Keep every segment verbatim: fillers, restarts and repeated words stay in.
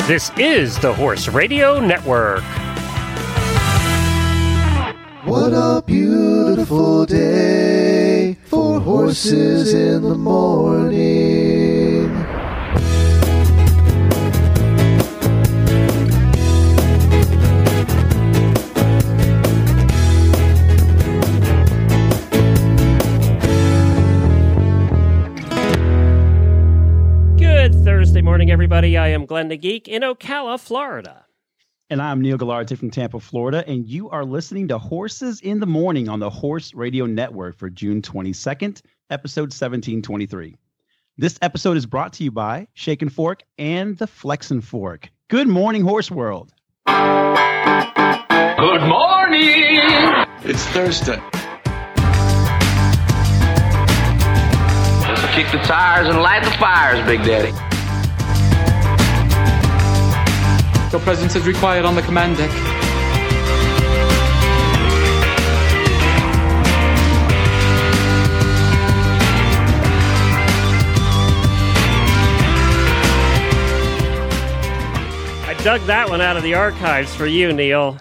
This is the Horse Radio Network. What a beautiful day for horses in the morning. Good Thursday morning, everybody. I am Glenn the Geek in Ocala, Florida. And I'm Neil Gallardi from Tampa, Florida, and you are listening to Horses in the Morning on the Horse Radio Network for June twenty-second, episode seventeen twenty-three. This episode is brought to you by Shake and Fork and the Flex and Fork. Good morning, Horse World. Good morning! It's Thursday. Let's kick the tires and light the fires, Big Daddy. Your presence is required on the command deck. I dug that one out of the archives for you, Neil.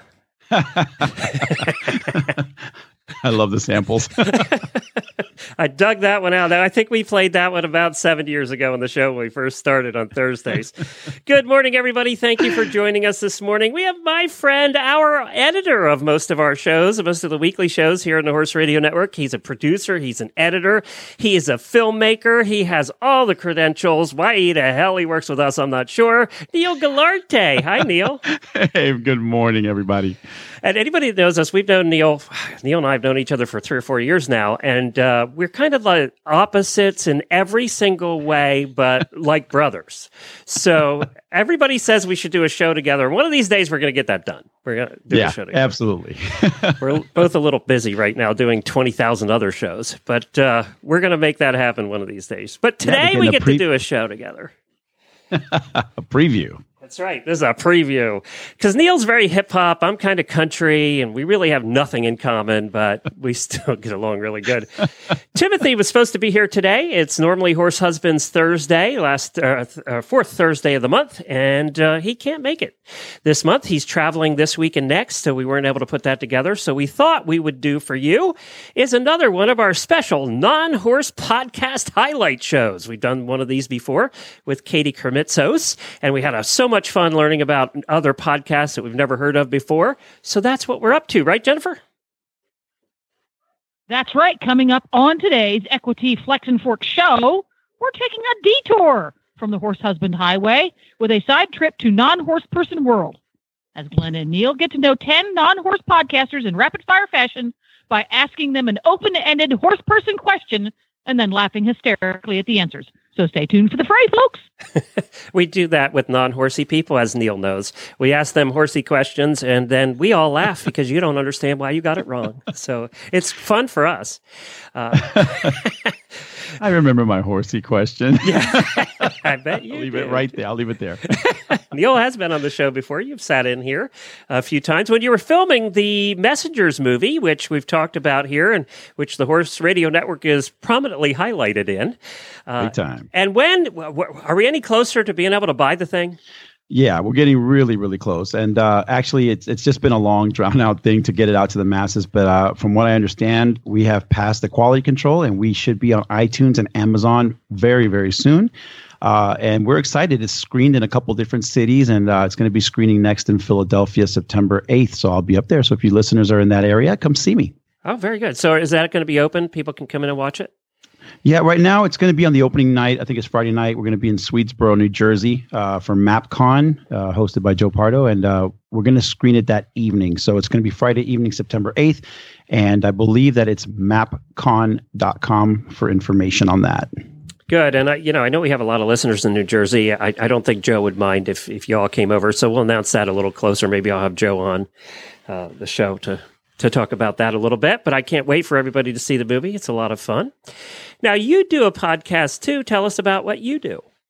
I love the samples. I dug that one out. I think we played that one about seven years ago on the show when we first started on Thursdays. Good morning, everybody. Thank you for joining us this morning. We have my friend, our editor of most of our shows, most of the weekly shows here on the Horse Radio Network. He's a producer. He's an editor. He is a filmmaker. He has all the credentials. Why the hell he works with us, I'm not sure. Neil Gallardi. Hi, Neil. Hey, good morning, everybody. And anybody that knows us, we've known Neil, Neil and I have known each other for three or four years now, and uh, we're kind of like opposites in every single way, but like brothers. So everybody says we should do a show together. One of these days, we're going to get that done. We're going to do yeah, a show together. Absolutely. We're both a little busy right now doing twenty thousand other shows, but uh, we're going to make that happen one of these days. But today, yeah, we get pre- to do a show together. A preview. That's right. This is a preview. Because Neil's very hip-hop, I'm kind of country, and we really have nothing in common, but we still get along really good. Timothy was supposed to be here today. It's normally Horse Husbands Thursday, last uh, th- uh, fourth Thursday of the month, and uh, he can't make it this month. He's traveling this week and next, so we weren't able to put that together. So we thought we would do for you is another one of our special non-horse podcast highlight shows. We've done one of these before with Katie Kermitzos, and we had a, so much fun learning about other podcasts that we've never heard of before. So that's what we're up to, right, Jennifer? That's right. Coming up on today's Equity Flex and Fork show, we're taking a detour from the Horse Husband Highway with a side trip to non-horse person world. As Glenn and Neil get to know ten non-horse podcasters in rapid-fire fashion by asking them an open-ended horse person question and then laughing hysterically at the answers. So stay tuned for the fray, folks. We do that with non-horsey people, as Neil knows. We ask them horsey questions, and then we all laugh because you don't understand why you got it wrong. So it's fun for us. Uh, I remember my horsey question. Yeah, I bet you I'll leave do. it right there. I'll leave it there. Neil has been on the show before. You've sat in here a few times when you were filming the Messengers movie, which we've talked about here and which the Horse Radio Network is prominently highlighted in. Uh, Big time. And when, w- w- are we any closer to being able to buy the thing? Yeah, we're getting really, really close. And uh, actually, it's it's just been a long, drawn-out thing to get it out to the masses. But uh, from what I understand, we have passed the quality control, and we should be on iTunes and Amazon very, very soon. Uh, and we're excited. It's screened in a couple different cities, and uh, it's going to be screening next in Philadelphia September eighth. So I'll be up there. So if you listeners are in that area, come see me. Oh, very good. So is that going to be open? People can come in and watch it? Yeah, right now it's going to be on the opening night. I think it's Friday night. We're going to be in Swedesboro, New Jersey uh, for MapCon, uh, hosted by Joe Pardo. And uh, we're going to screen it that evening. So it's going to be Friday evening, September eighth. And I believe that it's map con dot com for information on that. Good. And, I, you know, I know we have a lot of listeners in New Jersey. I, I don't think Joe would mind if, if you all came over. So we'll announce that a little closer. Maybe I'll have Joe on uh, the show to to talk about that a little bit, but I can't wait for everybody to see the movie. It's a lot of fun. Now, you do a podcast too. Tell us about what you do.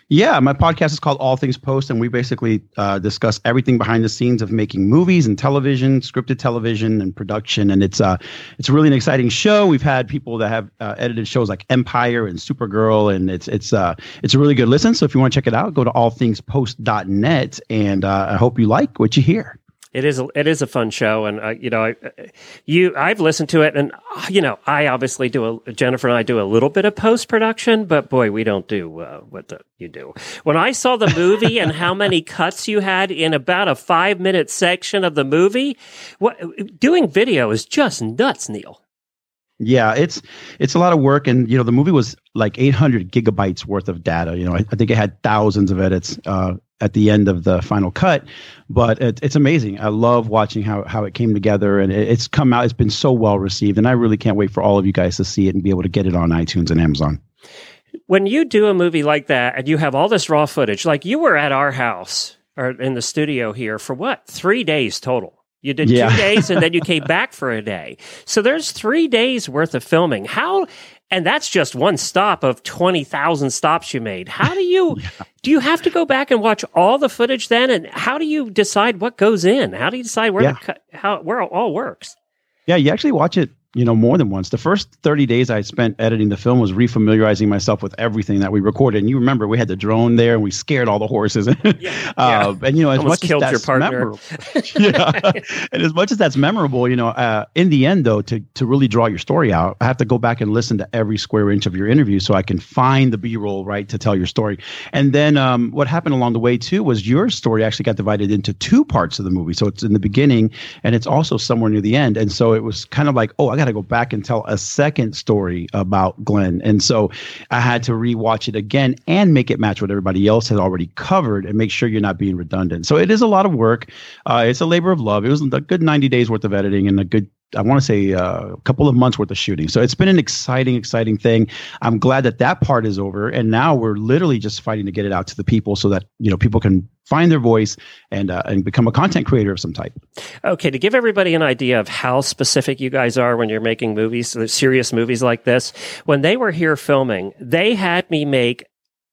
Yeah, my podcast is called All Things Post, and we basically uh, discuss everything behind the scenes of making movies and television, scripted television and production. And it's uh, it's really an exciting show. We've had people that have uh, edited shows like Empire and Supergirl, and it's it's uh, it's a really good listen. So if you want to check it out, go to all things post dot net, and uh, I hope you like what you hear. It is a, it is a fun show, and uh, you know, I, you I've listened to it, and uh, you know, I obviously do a Jennifer and I do a little bit of post production, but boy, we don't do uh, what the, you do. When I saw the movie and how many cuts you had in about a five minute section of the movie, what doing video is just nuts, Neil. Yeah, it's it's a lot of work, and you know, the movie was like eight hundred gigabytes worth of data. You know, I, I think it had thousands of edits uh, at the end of the final cut, but it, it's amazing. I love watching how how it came together, and it, it's come out. It's been so well received, and I really can't wait for all of you guys to see it and be able to get it on iTunes and Amazon. When you do a movie like that, and you have all this raw footage, like you were at our house or in the studio here for what, three days total? You did yeah. two days and then you came back for a day. So there's three days worth of filming. How, and that's just one stop of twenty thousand stops you made. How do you, yeah. do you have to go back and watch all the footage then? And how do you decide what goes in? How do you decide where, yeah. the, how, where it all works? Yeah, you actually watch it, you know, more than once. The first thirty days I spent editing the film was refamiliarizing myself with everything that we recorded. And you remember we had the drone there and we scared all the horses. yeah. uh, and, you know, as Almost much killed as that's your partner. memorable. yeah. And as much as that's memorable, you know, uh, in the end, though, to, to really draw your story out, I have to go back and listen to every square inch of your interview so I can find the B-roll, right, to tell your story. And then um, what happened along the way, too, was your story actually got divided into two parts of the movie. So it's in the beginning and it's also somewhere near the end. And so it was kind of like, oh, I got to go back and tell a second story about Glenn. And so I had to rewatch it again and make it match what everybody else had already covered and make sure you're not being redundant. So it is a lot of work. Uh, it's a labor of love. It was a good ninety days worth of editing and a good, I want to say uh, a couple of months worth of shooting. So it's been an exciting, exciting thing. I'm glad that that part is over. And now we're literally just fighting to get it out to the people so that, you know, people can find their voice and uh, and become a content creator of some type. Okay, to give everybody an idea of how specific you guys are when you're making movies, serious movies like this, when they were here filming, they had me make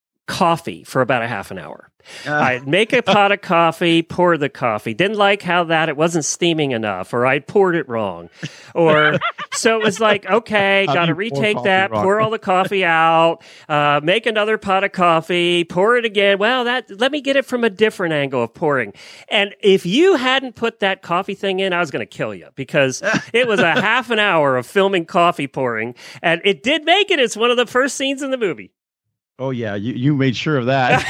coffee for about a half an hour. Uh. I'd make a pot of coffee, pour the coffee. Didn't like how that it wasn't steaming enough, or I poured it wrong. Or so it was like, okay, got to retake that, wrong? Pour all the coffee out, uh, make another pot of coffee, pour it again. Well, that let me get it from a different angle of pouring. And if you hadn't put that coffee thing in, I was going to kill you because it was a half an hour of filming coffee pouring, and it did make it. It's one of the first scenes in the movie. Oh yeah, you you made sure of that.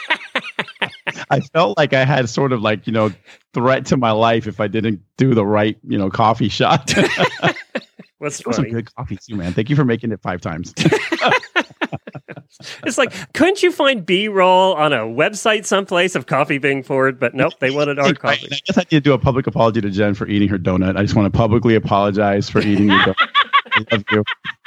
I felt like I had sort of like, you know, threat to my life if I didn't do the right, you know, coffee shot. What's it was funny? Some good coffee too, man. Thank you for making it five times. It's like, couldn't you find B-roll on a website someplace of coffee being poured? But nope, they wanted our coffee. I guess I need to do a public apology to Jen for eating her donut. I just want to publicly apologize for eating your donut. I love you.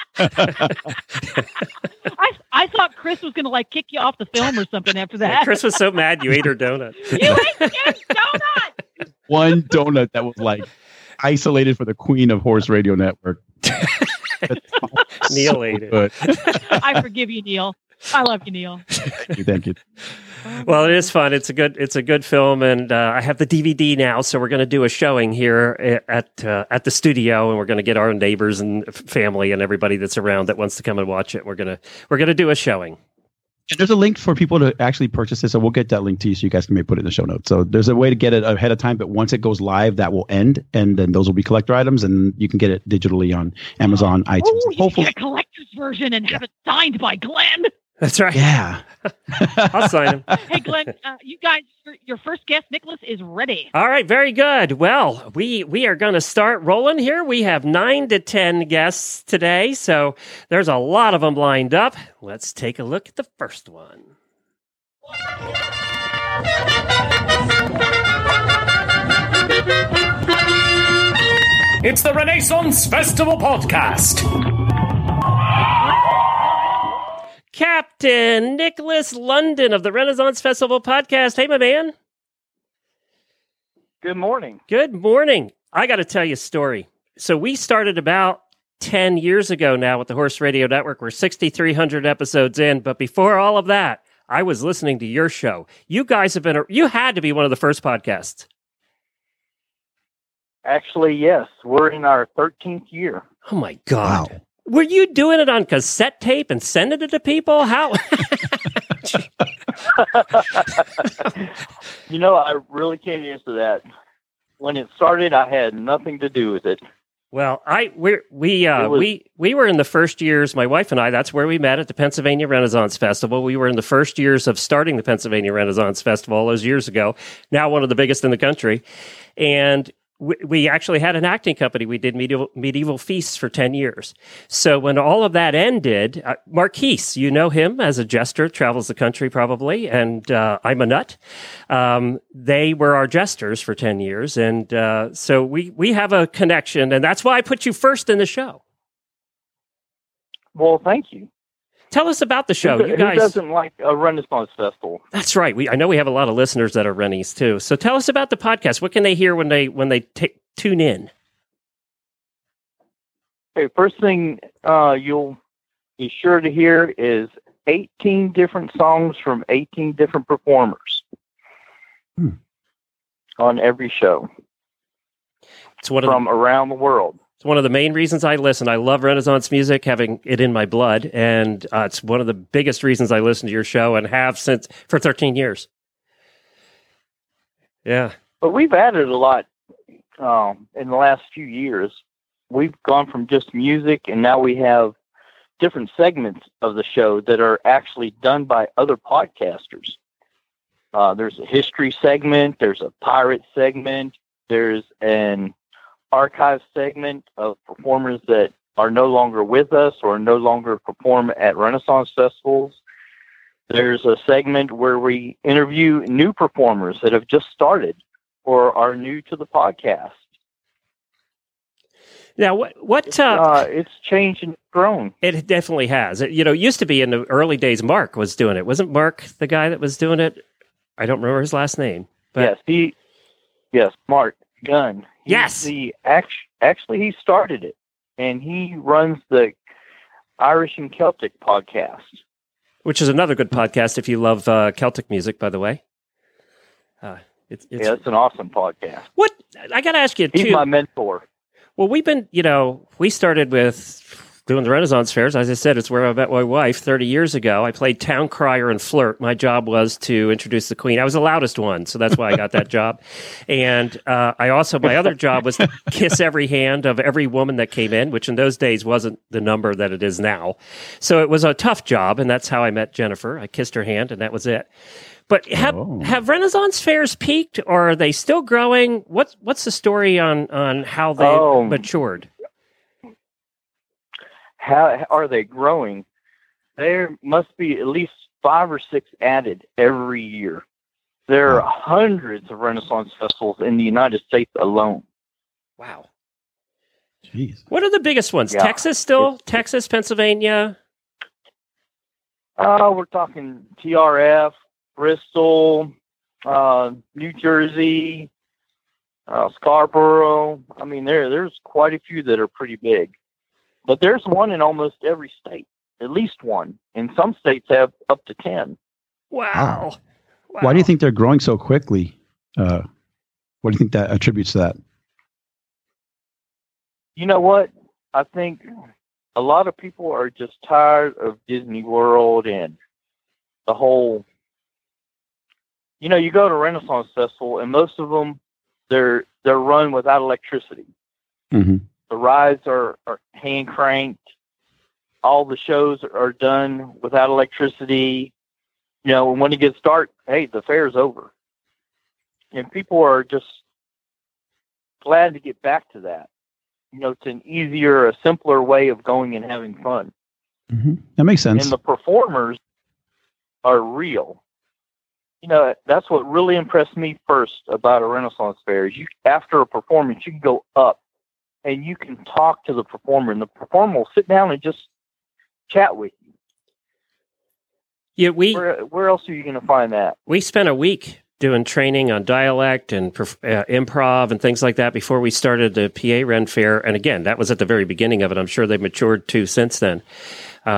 I I thought Chris was going to like kick you off the film or something after that. Yeah, Chris was so mad you ate her donut. You ate his donut. One donut that was like isolated for the queen of Horse Radio Network. Neil so ate it. Good. I forgive you, Neil. I love you, Neil. Thank you. Thank you. Well, it is fun. It's a good, it's a good film, and uh, I have the D V D now, so we're going to do a showing here at uh, at the studio, and we're going to get our neighbors and family and everybody that's around that wants to come and watch it. We're gonna we're gonna do a showing. And there's a link for people to actually purchase it, so we'll get that link to you, so you guys can maybe put it in the show notes. So there's a way to get it ahead of time, but once it goes live, that will end, and then those will be collector items, and you can get it digitally on Amazon, iTunes. Oh, you Hopefully, can get a collector's version and have it signed by Glenn. That's right. Yeah. I'll sign him. Hey, Glenn, uh, you guys, your first guest, Nicholas, is ready. All right, very good. Well, we we are going to start rolling here. We have nine to ten guests today, so there's a lot of them lined up. Let's take a look at the first one. It's the Renaissance Festival Podcast. Captain Nicholas London of the Renaissance Festival Podcast. Hey, my man. Good morning. Good morning. I got to tell you a story. So we started about ten years ago now with the Horse Radio Network. We're sixty-three hundred episodes in. But before all of that, I was listening to your show. You guys have been, a, you had to be one of the first podcasts. Actually, yes. We're in our thirteenth year. Oh, my God. Wow. Were you doing it on cassette tape and sending it to people? How? You know, I really can't answer that. When it started, I had nothing to do with it. Well, I we we uh, was, we we were in the first years. My wife and I. That's where we met at the Pennsylvania Renaissance Festival. We were in the first years of starting the Pennsylvania Renaissance Festival all those years ago. Now one of the biggest in the country, and we, we actually had an acting company. We did medieval medieval feasts for ten years. So when all of that ended, uh, Marquise, you know him as a jester, travels the country probably, and uh, I'm a nut. Um, they were our jesters for ten years, and uh, so we we have a connection, and that's why I put you first in the show. Well, thank you. Tell us about the show. Who, you guys who doesn't like a Renaissance Festival? That's right. We I know we have a lot of listeners that are Rennies too. So tell us about the podcast. What can they hear when they when they t- tune in? Okay, first thing uh, you'll be sure to hear is eighteen different songs from eighteen different performers hmm. on every show. It's one from of the, around the world. It's one of the main reasons I listen. I love Renaissance music, having it in my blood, and uh, it's one of the biggest reasons I listen to your show and have since for thirteen years. Yeah. But we've added a lot um, in the last few years. We've gone from just music, and now we have different segments of the show that are actually done by other podcasters. Uh, there's a history segment, there's a pirate segment, there's an archive segment of performers that are no longer with us or no longer perform at Renaissance festivals. There's a segment where we interview new performers that have just started or are new to the podcast. Now, what what It's, uh, uh, it's changed and grown. it definitely has. It, you know, it used to be in the early days. Mark was doing it. Wasn't Mark the guy that was doing it? I don't remember his last name. But Yes, he. Yes, Mark Gunn. He's Yes. The act, actually, he started it, and he runs the Irish and Celtic podcast. which is another good podcast if you love uh, Celtic music, by the way. Uh, it's, it's, Yeah, it's an awesome podcast. What I got to ask you He's too. my mentor. Well, we've been, you know, we started with doing the Renaissance fairs. As I said, it's where I met my wife thirty years ago. I played town crier and flirt. My job was to introduce the queen. I was the loudest one, so that's why I got that job. And uh, I also, my other job was to kiss every hand of every woman that came in, which in those days wasn't the number that it is now. So it was a tough job, and that's how I met Jennifer. I kissed her hand, and that was it. But have Oh. have Renaissance fairs peaked, or are they still growing? What's what's the story on on how they Oh. matured? How are they growing? There must be at least five or six added every year. There are hundreds of Renaissance festivals in the United States alone. Wow. Jeez. What are the biggest ones? Yeah. Texas still? Texas, Pennsylvania? Uh, we're talking T R F, Bristol, uh, New Jersey, uh, Scarborough. I mean, there there's quite a few that are pretty big. But there's one in almost every state, at least one. And some states have up to ten. Wow. Wow. Why do you think they're growing so quickly? Uh, what do you think that attributes to that? You know what? I think a lot of people are just tired of Disney World and the whole, you know, you go to Renaissance Festival and most of them, they're, they're run without electricity. Mm-hmm. The rides are, are hand cranked. All the shows are done without electricity. You know, and when it gets dark, hey, the fair's over. And people are just glad to get back to that. You know, it's an easier, a simpler way of going and having fun. Mm-hmm. That makes sense. And the performers are real. You know, that's what really impressed me first about a Renaissance fair is you, after a performance, you can go up and you can talk to the performer, and the performer will sit down and just chat with you. Yeah, we Where, where else are you going to find that? we spent a week doing training on dialect and perf- uh, improv and things like that before we started the P A Ren Fair. And again, that was at the very beginning of it. I'm sure they've matured too since then. Uh,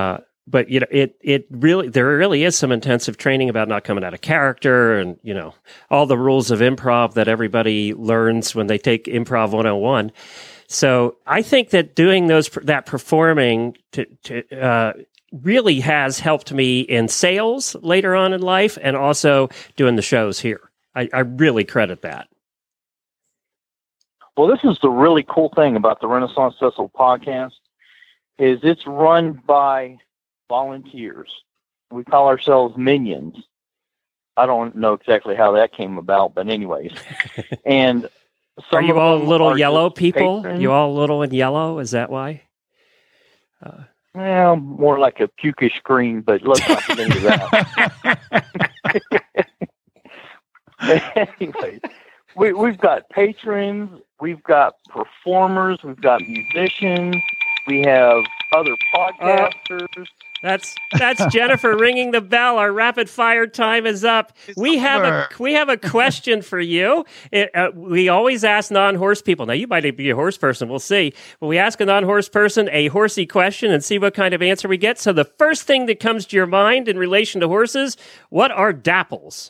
but you know, it it really there really is some intensive training about not coming out of character, and you know, all the rules of improv that everybody learns when they take Improv one oh one. So I think that doing those that performing to, to uh, really has helped me in sales later on in life, and also doing the shows here. I, I really credit that. Well, this is the really cool thing about the Renaissance Festival podcast, is it's run by volunteers. We call ourselves minions. I don't know exactly how that came about, but anyways. And some are you all little yellow people? patrons. You all little and yellow? Is that why? Uh, well, more like a pukish green, but let's not get into that. Anyway, we, we've got patrons, we've got performers, we've got musicians, we have other podcasters. Uh, that's that's Jennifer ringing the bell. Our rapid fire time is up. It's we have over. a we have a question for you. It, uh, we always ask non-horse people. Now you might be a horse person. We'll see. But we ask a non-horse person a horsey question and see what kind of answer we get. So the first thing that comes to your mind in relation to horses: what are dapples?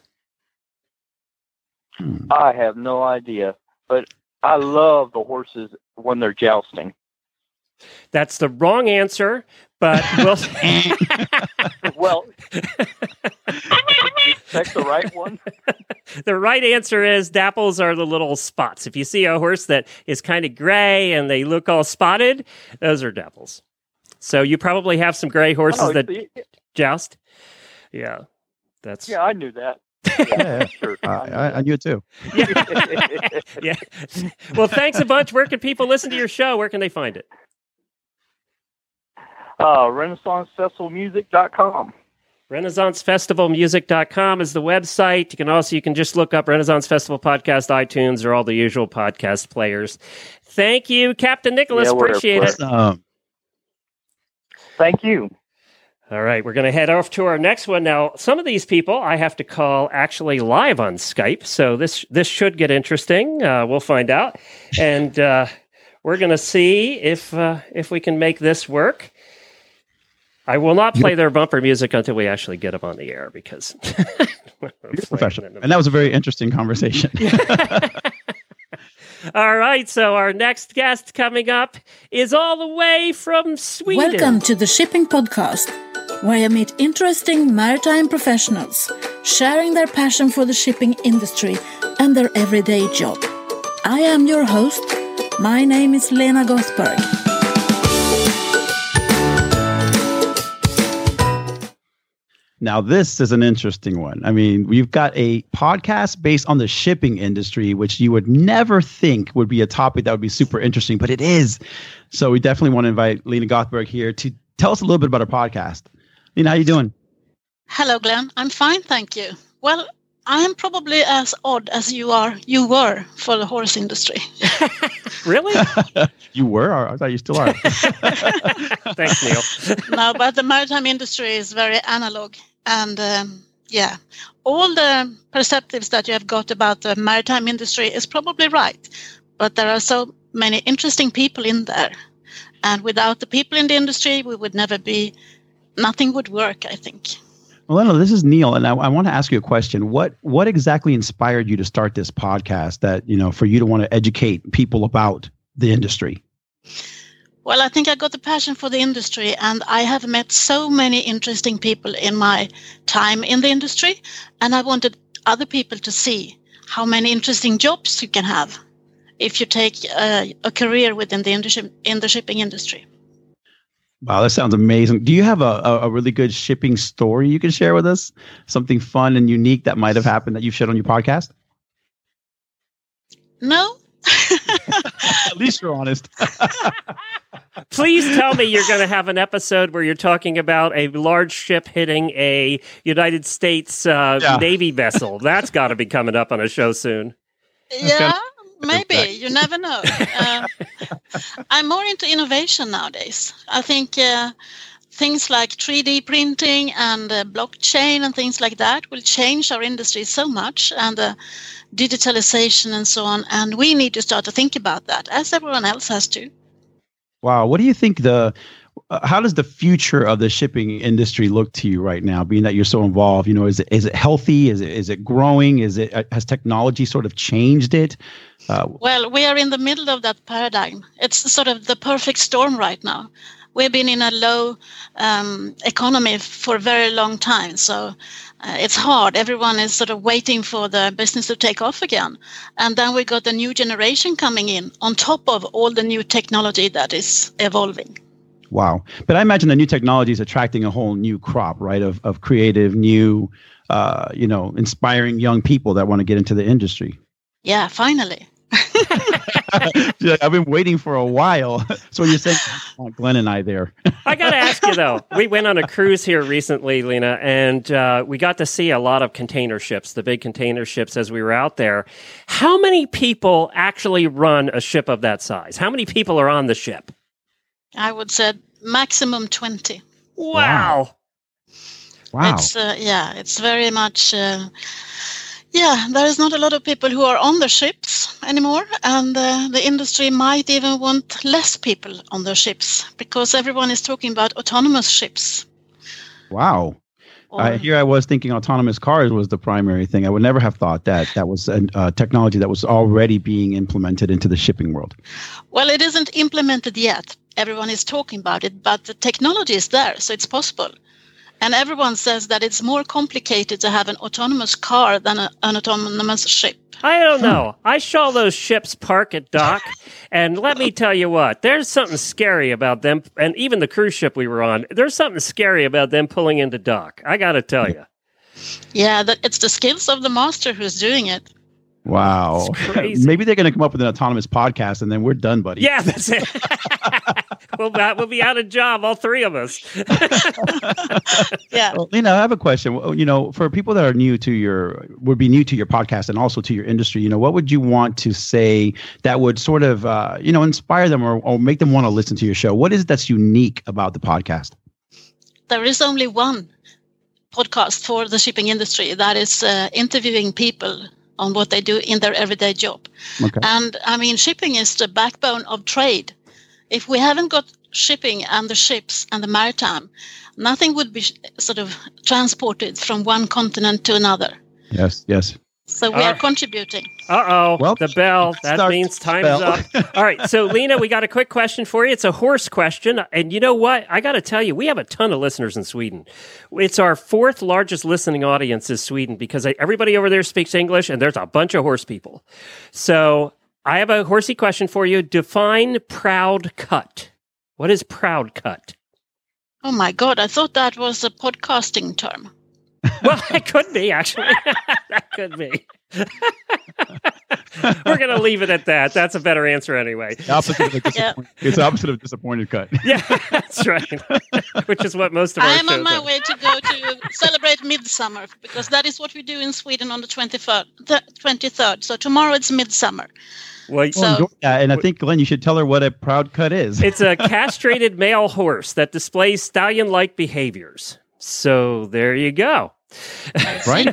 I have no idea, but I love the horses when they're jousting. That's the wrong answer, but we'll... well, that's the right one. The right answer is dapples are the little spots. If you see a horse that is kind of gray and they look all spotted, those are dapples. So you probably have some gray horses oh, that see, joust. Yeah, that's. Yeah, I knew that. Yeah, yeah. Sure. Uh, I, I knew it too. Yeah. Yeah. Well, thanks a bunch. Where can people listen to your show? Where can they find it? Uh, Renaissance Festival Music dot com. Renaissance Festival Music dot com is the website. You can also, you can just look up Renaissance Festival Podcast, iTunes, or all the usual podcast players. Thank you, Captain Nicholas. Yeah, appreciate it. Awesome. Thank you. All right, we're going to head off to our next one. Now, some of these people I have to call actually live on Skype, so this this should get interesting. Uh, we'll find out. And uh, we're going to see if uh, if we can make this work. I will not play their bumper music until we actually get them on the air, because you're professional. And that was a very interesting conversation. All right, so our next guest coming up is all the way from Sweden. Welcome to the Shipping Podcast, where I meet interesting maritime professionals sharing their passion for the shipping industry and their everyday job. I am your host. My name is Lena Gothberg. Now, this is an interesting one. I mean, we've got a podcast based on the shipping industry, which you would never think would be a topic that would be super interesting, but it is. So we definitely want to invite Lena Gothberg here to tell us a little bit about our podcast. Lena, how you doing? Hello, Glenn. I'm fine, thank you. Well, I'm probably as odd as you are. You were for the horse industry. Really? You were? I thought you still are. Thanks, Neil. No, but the maritime industry is very analog. And um, yeah, all the perceptives that you have got about the maritime industry is probably right. But there are so many interesting people in there. And without the people in the industry, we would never be, nothing would work, I think. Well, Lena, this is Neil, and I, I want to ask you a question. What what exactly inspired you to start this podcast that, you know, for you to want to educate people about the industry? Well, I think I got the passion for the industry, and I have met so many interesting people in my time in the industry, and I wanted other people to see how many interesting jobs you can have if you take a, a career within the, industry, in the shipping industry. Wow, that sounds amazing. Do you have a, a, a really good shipping story you can share with us? Something fun and unique that might have happened that you've shared on your podcast? No. At least you're honest. Please tell me you're going to have an episode where you're talking about a large ship hitting a United States uh, yeah. Navy vessel. That's got to be coming up on a show soon. Yeah. Maybe. You never know. Uh, I'm more into innovation nowadays. I think uh, things like three D printing and uh, blockchain and things like that will change our industry so much, and uh, digitalization and so on. And we need to start to think about that, as everyone else has to. Wow. What do you think the Uh, how does the future of the shipping industry look to you right now, being that you're so involved? You know, is it is it healthy? Is it is it growing? Is it uh, has technology sort of changed it? Uh, well, we are in the middle of that paradigm. It's sort of the perfect storm right now. We've been in a low um, economy for a very long time, so uh, it's hard. Everyone is sort of waiting for the business to take off again. And then we got a new generation coming in on top of all the new technology that is evolving. Wow. But I imagine the new technology is attracting a whole new crop, right, of of creative, new, uh, you know, inspiring young people that want to get into the industry. Yeah, finally. Yeah, I've been waiting for a while. So you're saying Glenn and I there. I got to ask you, though. We went on a cruise here recently, Lena, and uh, we got to see a lot of container ships, the big container ships as we were out there. How many people actually run a ship of that size? How many people are on the ship? I would say maximum twenty. Wow. Wow. It's, uh, yeah, it's very much... Uh, Yeah, there is not a lot of people who are on the ships anymore, and uh, the industry might even want less people on the ships because everyone is talking about autonomous ships. Wow. Or, I, here I was thinking autonomous cars was the primary thing. I would never have thought that that was a uh, technology that was already being implemented into the shipping world. Well, it isn't implemented yet. Everyone is talking about it, but the technology is there, so it's possible. And everyone says that it's more complicated to have an autonomous car than a, an autonomous ship. I don't know. I saw those ships park at dock, and let me tell you what, there's something scary about them, and even the cruise ship we were on, there's something scary about them pulling into dock. I got to tell you. Yeah, that it's the skills of the master who's doing it. Wow. Maybe they're going to come up with an autonomous podcast, and then we're done, buddy. Yeah, that's it. we'll, we'll be out of job, all three of us. Yeah. Well, Lena, I have a question. You know, for people that are new to your, would be new to your podcast and also to your industry, you know, what would you want to say that would sort of, uh, you know, inspire them or, or make them want to listen to your show? What is it that's unique about the podcast? There is only one podcast for the shipping industry that is uh, interviewing people on what they do in their everyday job. Okay. And I mean, shipping is the backbone of trade. If we haven't got shipping and the ships and the maritime, nothing would be sh- sort of transported from one continent to another. Yes, yes. So we Uh, are contributing. Uh-oh, Well, the bell. That start means time's bell. up. All right, so Lena, we got a quick question for you. It's a horse question. And you know what? I got to tell you, we have a ton of listeners in Sweden. It's our fourth largest listening audience is Sweden because everybody over there speaks English, and there's a bunch of horse people. So I have a horsey question for you. Define proud cut. What is proud cut? Oh my God, I thought that was a podcasting term. Well, it could be, actually. That could be. We're going to leave it at that. That's a better answer anyway. The opposite of a Yeah. It's the opposite of disappointed cut. Yeah, that's right. Which is what most of our I am shows on my are. way to go to celebrate Midsummer because that is what we do in Sweden on the twenty-third. The twenty-third. So tomorrow it's Midsummer. Well, So- Enjoy that. And I think, Glenn, you should tell her what a proud cut is. it's a castrated male horse that displays stallion-like behaviors. So there you go. Right?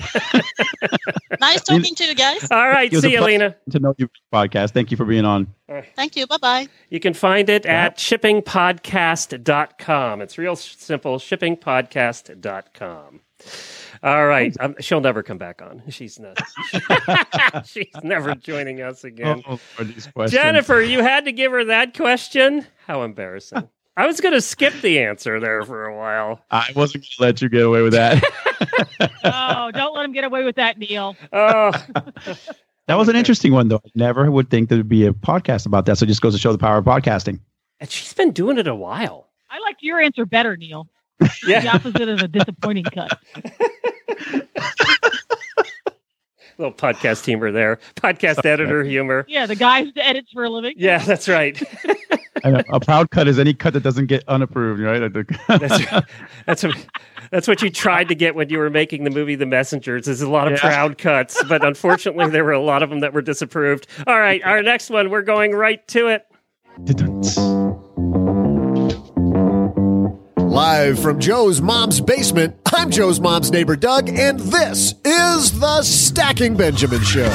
Nice talking to you guys. All right, It was see a you, pleasure Lena. to know you podcast. Thank you for being on. Thank you. Bye-bye. You can find it at shipping podcast dot com. It's real simple, shipping podcast dot com. All right. Um, she'll never come back on. She's not. She's never joining us again. Oh, Lord, these questions. Jennifer, you had to give her that question? How embarrassing. I was going to skip the answer there for a while. I wasn't going to let you get away with that. Oh, don't let him get away with that, Neil. Oh, That was an interesting one, though. I never would think there would be a podcast about that. So it just goes to show the power of podcasting. and she's been doing it a while. I liked your answer better, Neil. Yeah. The opposite of a disappointing cut. Little podcast humor there. Podcast editor humor. Yeah, the guy who edits for a living. Yeah, that's right. And a, a proud cut is any cut that doesn't get unapproved, right? That's that's what, that's what you tried to get when you were making the movie The Messengers. There's a lot of Yeah. proud cuts, but unfortunately there were a lot of them that were disapproved. All right, our next one, we're going right to it. Live from Joe's mom's basement, I'm Joe's mom's neighbor Doug, and this is the Stacking Benjamin Show.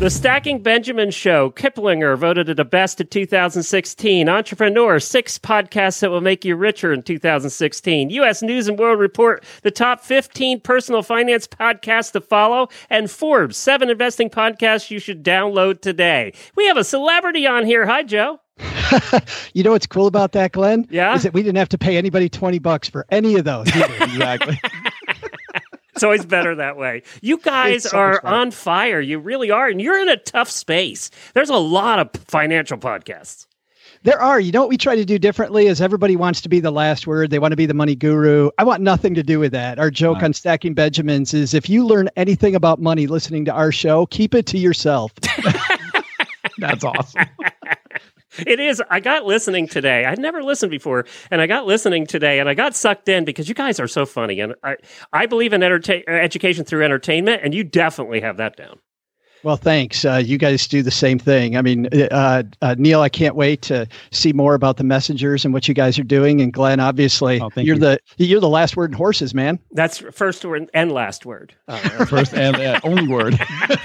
The Stacking Benjamin Show, Kiplinger voted it the best in two thousand sixteen. Entrepreneur, six podcasts that will make you richer in two thousand sixteen. U S News and World Report, the top fifteen personal finance podcasts to follow. And Forbes, seven investing podcasts you should download today. We have a celebrity on here. Hi, Joe. You know what's cool about that, Glenn? Yeah. Is that we didn't have to pay anybody twenty bucks for any of those. Exactly. It's always better that way. You guys so are on fire. You really are. And you're in a tough space. There's a lot of financial podcasts. There are. You know what we try to do differently is everybody wants to be the last word. They want to be the money guru. I want nothing to do with that. Our joke Wow. on Stacking Benjamins is if you learn anything about money listening to our show, keep it to yourself. That's awesome. It is. I got listening today. I'd never listened before, and I got listening today, and I got sucked in because you guys are so funny. And I, I believe in entertain, education through entertainment, and you definitely have that down. Well, thanks. Uh, you guys do the same thing. I mean, uh, uh, Neil, I can't wait to see more about the messengers and what you guys are doing. And Glenn, obviously, Oh, thank you're you. the you're the last word in horses, man. That's first word and last word. Uh, First and uh, only word.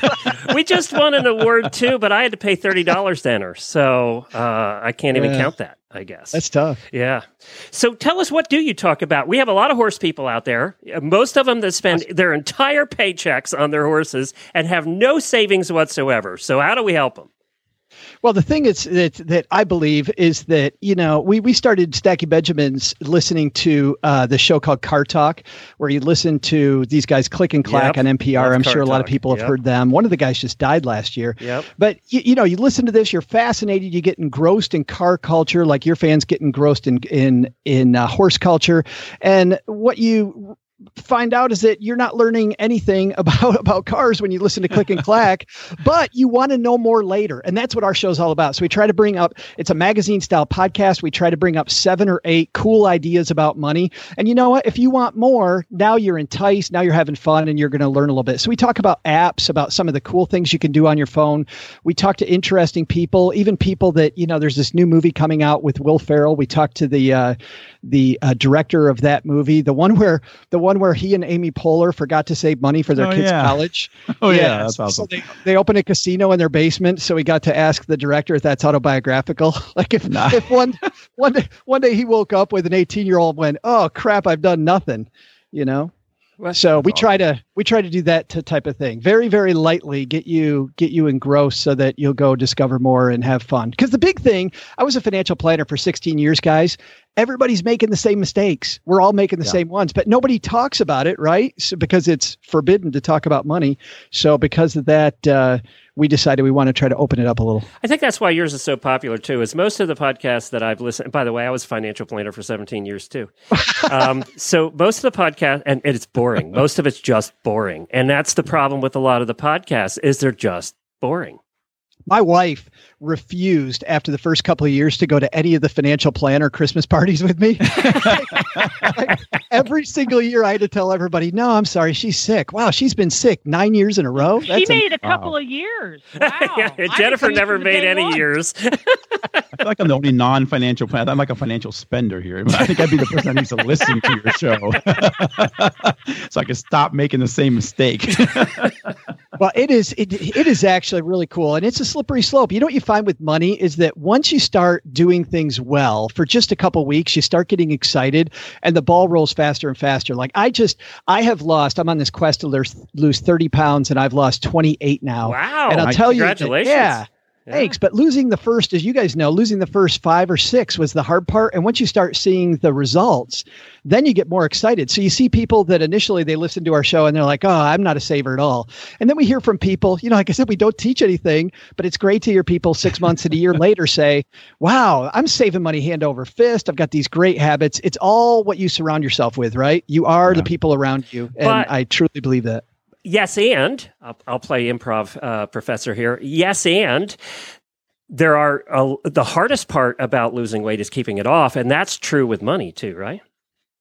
we just won an award too, but I had to pay thirty dollars to enter, so uh, I can't even Yeah. count that. I guess That's tough. Yeah. So tell us, what do you talk about? We have a lot of horse people out there, uh, most of them that spend their entire paychecks on their horses and have no savings whatsoever. So how do we help them? Well, the thing is that that I believe is that, you know, we, we started Stacking Benjamins listening to uh, the show called Car Talk, where you listen to these guys click and clack Yep. on N P R. Love I'm Car sure a lot of Talk. people have Yep. heard them. One of the guys just died last year. Yep. But, you, you know, you listen to this, you're fascinated, you get engrossed in car culture, like your fans get engrossed in, in, in uh, horse culture. And what you find out is that you're not learning anything about about cars when you listen to Click and Clack, but you want to know more later. And that's what our show's all about. So we try to bring up, it's a magazine style podcast. We try to bring up seven or eight cool ideas about money. And you know what? If you want more, now you're enticed, now you're having fun, and you're going to learn a little bit. So we talk about apps, about some of the cool things you can do on your phone. We talk to interesting people, even people that, you know, there's this new movie coming out with Will Ferrell. We talked to the uh, the uh, director of that movie, the one where the one where he and Amy Poehler forgot to save money for their Oh, kids' yeah. college. Oh, yeah, that's so, awesome. So they, they opened a casino in their basement, so we got to ask the director if that's autobiographical. Like if Nah. if one one day one day he woke up with an eighteen year old, went, "Oh crap, I've done nothing," you know. So we try to we try to do that to type of thing, very very lightly, get you get you engrossed so that you'll go discover more and have fun. Because the big thing, I was a financial planner for sixteen years, guys. Everybody's making the same mistakes. We're all making the Yeah. same ones, but nobody talks about it, right? So because it's forbidden to talk about money. So because of that, uh, we decided we want to try to open it up a little. I think that's why yours is so popular too. Is most of the podcasts that I've listened. By the way, I was a financial planner for seventeen years too. um, so most of the podcast, and it's boring. Most of it's just boring, and that's the problem with a lot of the podcasts. Is they're just boring. My wife refused after the first couple of years to go to any of the financial planner Christmas parties with me. Like, every single year I had to tell everybody, no, I'm sorry, she's sick. Wow, she's been sick nine years in a row. She That's a- made a couple of years. Wow. yeah, I Jennifer refused never from made day any one. years. I feel like I'm the only non-financial plan. I'm like a financial spender here. I think I'd be the person that needs to listen to your show, so I can stop making the same mistake. Well, it is it, it is actually really cool, and it's a slippery slope. You know what you find with money is that once you start doing things well for just a couple weeks, you start getting excited, and the ball rolls faster and faster. Like I just I have lost. I'm on this quest to lose, lose thirty pounds, and I've lost twenty-eight now. Wow! And I'll Nice. tell you, that- Congratulations. yeah. Yeah. Thanks. But losing the first, as you guys know, losing the first five or six was the hard part. And once you start seeing the results, then you get more excited. So you see people that initially they listen to our show and they're like, oh, I'm not a saver at all. And then we hear from people, you know, like I said, we don't teach anything, but it's great to hear people six months and a year later say, wow, I'm saving money hand over fist. I've got these great habits. It's all what you surround yourself with, right? You are Yeah. the people around you. And But- I truly believe that. Yes, and I'll, I'll play improv uh, professor here. Yes, and there are uh, the hardest part about losing weight is keeping it off, and that's true with money too, right?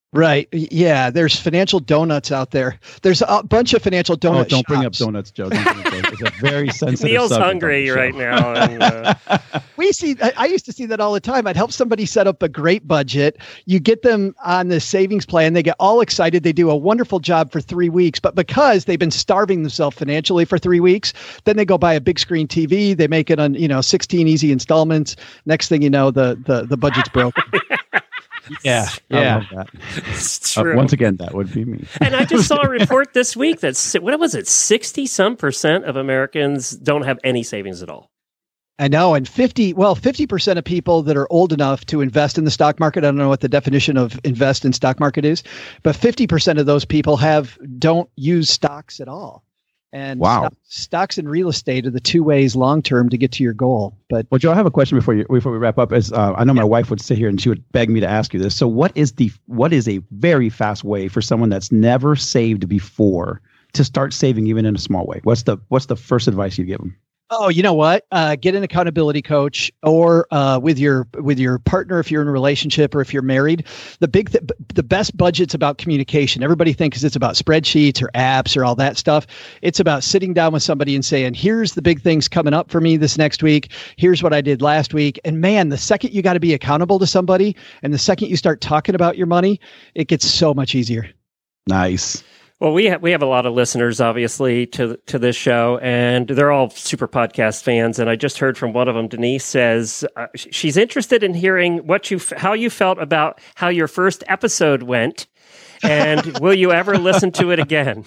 Right. Yeah. There's financial donuts out there. There's a bunch of financial Oh, donuts. don't bring up donuts, Joe. Don't bring up donuts. It's a very sensitive Neil's subject on hungry the show. right now. And, uh, We see, I, I used to see that all the time. I'd help somebody set up a great budget. You get them on the savings plan. They get all excited. They do a wonderful job for three weeks. But because they've been starving themselves financially for three weeks, then they go buy a big screen T V. They make it on, you know, sixteen easy installments. Next thing you know, the, the, the budget's broke. Yeah. I Yeah. love that. it's Uh, true. once again, that would be me. And I just saw a report this week that, si- what was it, sixty some percent of Americans don't have any savings at all. I know. And fifty, well, fifty percent of people that are old enough to invest in the stock market, I don't know what the definition of invest in stock market is, but fifty percent of those people have, don't use stocks at all. And Wow. stock- stocks and real estate are the two ways long-term to get to your goal. But Well, Joe, I have a question before you before we wrap up. As uh, I know my wife would sit here and she would beg me to ask you this. So, what is the what is a very fast way for someone that's never saved before to start saving, even in a small way? What's the what's the first advice you give them? Oh, you know what? Uh, get an accountability coach, or uh, with your with your partner if you're in a relationship, or if you're married. The big th- the best budget's about communication. Everybody thinks it's about spreadsheets or apps or all that stuff. It's about sitting down with somebody and saying, "Here's the big things coming up for me this next week. Here's what I did last week." And man, the second you got to be accountable to somebody, and the second you start talking about your money, it gets so much easier. Nice. Well, we have we have a lot of listeners, obviously, to to this show, and they're all super podcast fans. And I just heard from one of them. Denise says uh, sh- she's interested in hearing what you f- how you felt about how your first episode went, and will you ever listen to it again?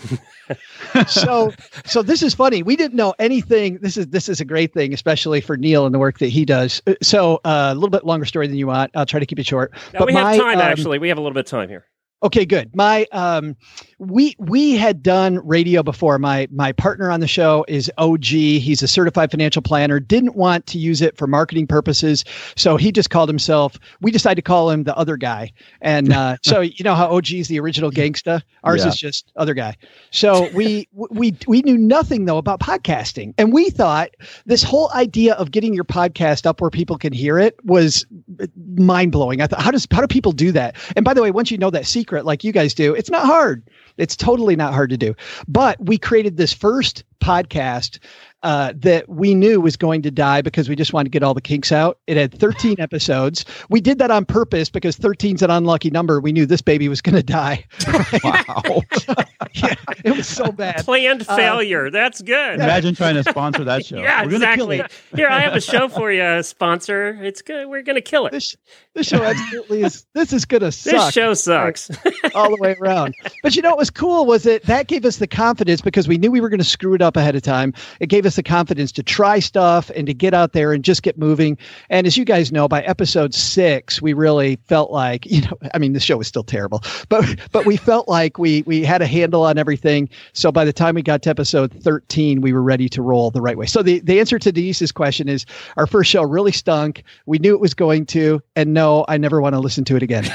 so so this is funny. We didn't know anything. This is this is a great thing, especially for Neil and the work that he does. So uh, a little bit longer story than you want. I'll try to keep it short. Now, we my, have time, um, actually. We have a little bit of time here. Okay, good. My um, we we had done radio before. My my partner on the show is O G. He's a certified financial planner. Didn't want to use it for marketing purposes, so he just called himself. We decided to call him the other guy. And uh, so you know how O G is the original gangsta. Ours Yeah. is just other guy. So we we we knew nothing though about podcasting, and we thought this whole idea of getting your podcast up where people can hear it was mind blowing. I thought, how does how do people do that? And by the way, once you know that secret, like you guys do, it's not hard. It's totally not hard to do. But we created this first podcast uh, that we knew was going to die because we just wanted to get all the kinks out. It had thirteen episodes. We did that on purpose because thirteen is an unlucky number. We knew this baby was going to die. Wow. Yeah, it was so bad. Planned Uh, failure. That's good. Imagine trying to sponsor that show. Yeah, We're gonna kill exactly. it. Here, I have a show for you, sponsor. It's good. We're going to kill it. This this show absolutely is. This is going to This suck. show sucks. all the way around. But you know what was cool was that that gave us the confidence because we knew we were going to screw it up ahead of time. It gave us the confidence to try stuff and to get out there and just get moving. And as you guys know, by episode six, we really felt like, you know, I mean, the show was still terrible, but but we felt like we we had a handle on everything. So by the time we got to episode thirteen, we were ready to roll the right way. So the, the answer to Denise's question is our first show really stunk. We knew it was going to, and no, I never want to listen to it again.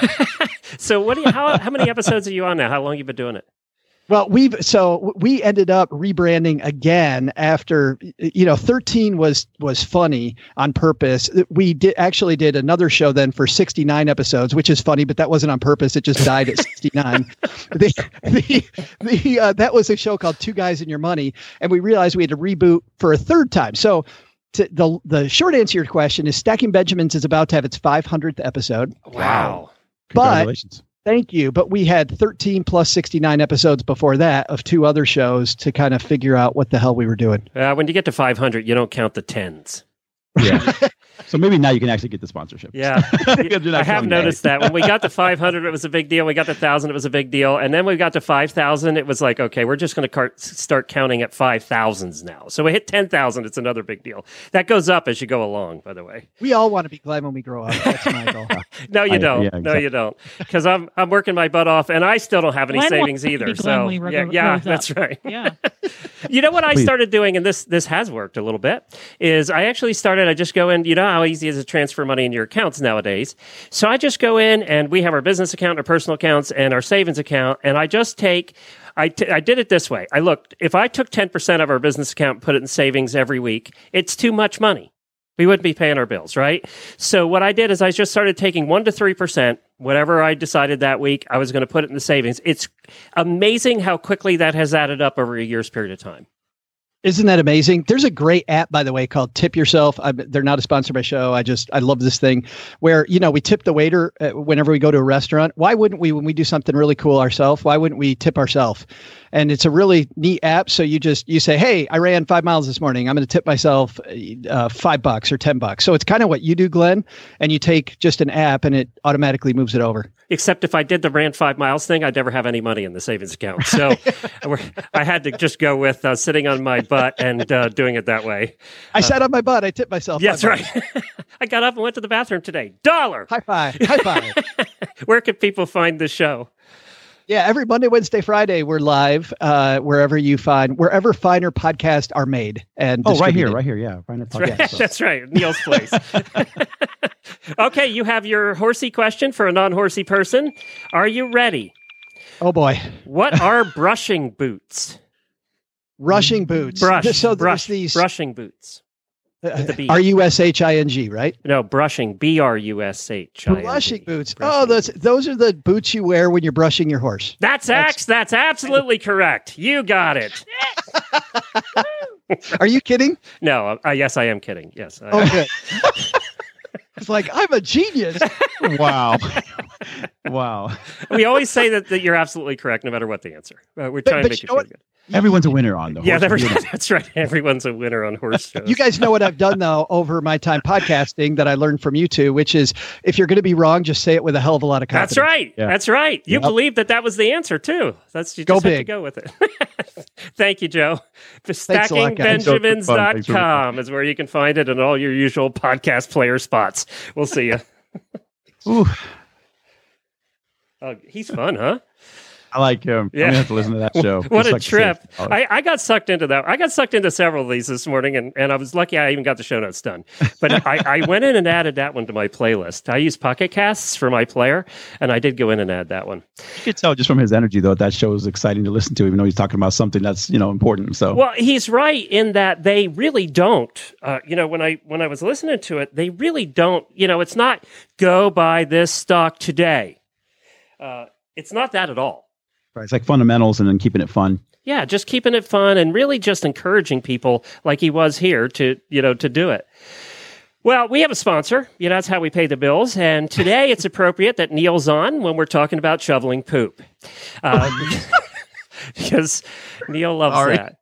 So, what do you? How how many episodes are you on now? How long have you been doing it? Well, we've so we ended up rebranding again after, you know, thirteen was was funny on purpose. We did actually did another show then for sixty-nine episodes, which is funny, but that wasn't on purpose. It just died at sixty-nine. the the, the uh, that was a show called Two Guys and Your Money, and we realized we had to reboot for a third time. So to, the the short answer to your question is Stacking Benjamins is about to have its five hundredth episode. Wow! Congratulations. But thank you. But we had thirteen plus sixty-nine episodes before that of two other shows to kind of figure out what the hell we were doing. Uh, when you get to five hundred, you don't count the tens. Yeah. So maybe now you can actually get the sponsorship. Yeah, You're not I have counting noticed that. When we got to five hundred, it was a big deal. We got to one thousand, it was a big deal. And then we got to five thousand, it was like, okay, we're just going to car- start counting at five thousands now. So we hit ten thousand, it's another big deal. That goes up as you go along, by the way. We all want to be Glenn when we grow up. That's my goal. No, you I- don't. yeah, No, exactly. you don't. Because I'm I'm working my butt off, and I still don't have any Glenn savings wants to either. be Glenn So when he yeah, grows yeah, up. that's right. Yeah. You know what I Please. started doing, and this this has worked a little bit, is I actually started, I just go in, you know how easy it is to transfer money in your accounts nowadays. So I just go in, and we have our business account, our personal accounts, and our savings account, and I just take, I, t- I did it this way. I looked, if I took ten percent of our business account and put it in savings every week, it's too much money. We wouldn't be paying our bills, right? So what I did is I just started taking one to three percent Whatever I decided that week, I was going to put it in the savings. It's amazing how quickly that has added up over a year's period of time. Isn't that amazing? There's a great app, by the way, called Tip Yourself. I'm, they're not a sponsor of my show. I just, I love this thing where, you know, we tip the waiter uh, whenever we go to a restaurant. Why wouldn't we, when we do something really cool ourselves, why wouldn't we tip ourselves? And it's a really neat app. So you just, you say, hey, I ran five miles this morning. I'm going to tip myself uh, five bucks or ten bucks. So it's kind of what you do, Glenn. And you take just an app and it automatically moves it over. Except if I did the ran five miles thing, I'd never have any money in the savings account. So I had to just go with uh, sitting on my butt and uh, doing it that way. I uh, sat on my butt. I tipped myself. Yes, right. I got up and went to the bathroom today. Dollar. High five. High five. Where can people find the show? Yeah, every Monday, Wednesday, Friday, we're live uh, wherever you find, wherever finer podcasts are made. And oh, right here, right here. Yeah, finer podcasts. That's right. That's right. Neil's place. Okay, you have your horsey question for a non-horsey person. Are you ready? Oh, boy. What are brushing boots? Rushing boots. Brush. So brush. These brushing boots. Uh, R U S H I N G, right? No, brushing. B R U S H I N G. Brushing boots. Brushing. Oh, those those are the boots you wear when you're brushing your horse. That's That's, that's absolutely correct. You got it. Are you kidding? No. Uh, yes, I am kidding. Yes. I, oh, good. It's like, I'm a genius. Wow. Wow. We always say that, that you're absolutely correct no matter what the answer. Uh, we're trying but, to make you it feel good. Everyone's a winner on the yeah, horse. Yeah, that's right. Everyone's a winner on horse shows. You guys know what I've done, though, over my time podcasting that I learned from you two, which is if you're going to be wrong, just say it with a hell of a lot of confidence. That's right. Yeah. That's right. You yep. believe that that was the answer, too. That's You just go have big. to go with it. Thank you, Joe. stacking benjamins dot com is where you can find it in all your usual podcast player spots. We'll see you. Ooh. Oh, he's fun, huh? I like him. Yeah. I'm going to have to listen to that show. What a trip. I, I got sucked into that. I got sucked into several of these this morning, and, and I was lucky I even got the show notes done. But I, I went in and added that one to my playlist. I use Pocket Casts for my player, and I did go in and add that one. You could tell just from his energy, though, that show is exciting to listen to, even though he's talking about something that's, you know, important. So, well, he's right in that they really don't. Uh, you know, when I when I was listening to it, they really don't. You know, it's not go buy this stock today. Uh, it's not that at all. It's like fundamentals and then keeping it fun. Yeah, just keeping it fun and really just encouraging people like he was here to, you know, to do it. Well, we have a sponsor. You know, that's how we pay the bills. And today it's appropriate that Neil's on when we're talking about shoveling poop. Um, because Neil loves Sorry. that.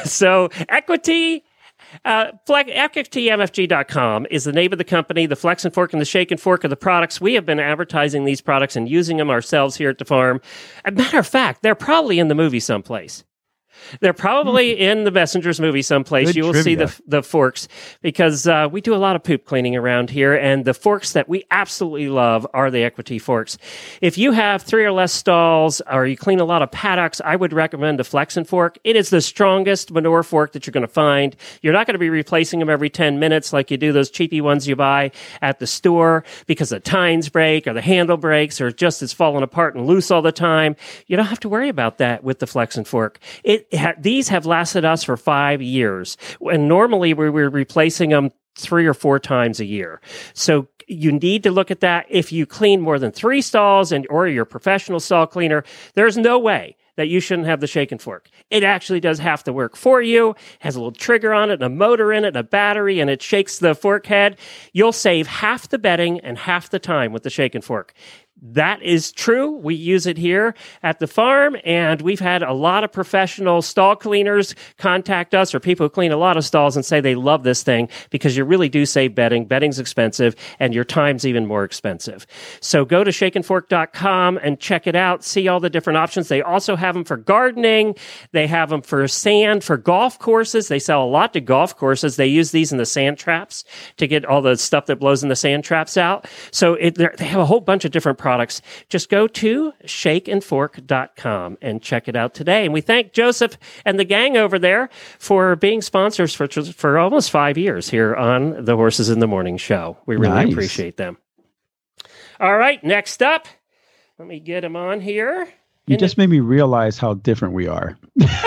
So Equity... Uh, equity M F G dot com is the name of the company. The Flex and Fork and the Shake and Fork are the products. We have been advertising these products and using them ourselves here at the farm. As a matter of fact, they're probably in the movie someplace. They're probably in the Messengers movie someplace. Good you will trivia. see the the forks because uh, we do a lot of poop cleaning around here, and the forks that we absolutely love are the Equity forks. If you have three or less stalls or you clean a lot of paddocks, I would recommend the Flex and Fork. It is the strongest manure fork that you're going to find. You're not going to be replacing them every ten minutes like you do those cheapy ones you buy at the store because the tines break or the handle breaks or just it's falling apart and loose all the time. You don't have to worry about that with the Flex and Fork. It These have lasted us for five years, and normally we were replacing them three or four times a year. So you need to look at that. If you clean more than three stalls and or you're a professional stall cleaner, there's no way that you shouldn't have the Shake and Fork. It actually does half the work for you. It has a little trigger on it and a motor in it and a battery, and it shakes the fork head. You'll save half the bedding and half the time with the Shake and Fork. That is true. We use it here at the farm, and we've had a lot of professional stall cleaners contact us or people who clean a lot of stalls and say they love this thing because you really do save bedding. Bedding's expensive, and your time's even more expensive. So go to shake and fork dot com and check it out. See all the different options. They also have them for gardening. They have them for sand, for golf courses. They sell a lot to golf courses. They use these in the sand traps to get all the stuff that blows in the sand traps out. So it, they have a whole bunch of different products. Products. Just go to shake and fork dot com and check it out today. And we thank Joseph and the gang over there for being sponsors for for almost five years here on the Horses in the Morning show. We really Nice. appreciate them. All right, next up, let me get him on here. You In just the- made me realize how different we are.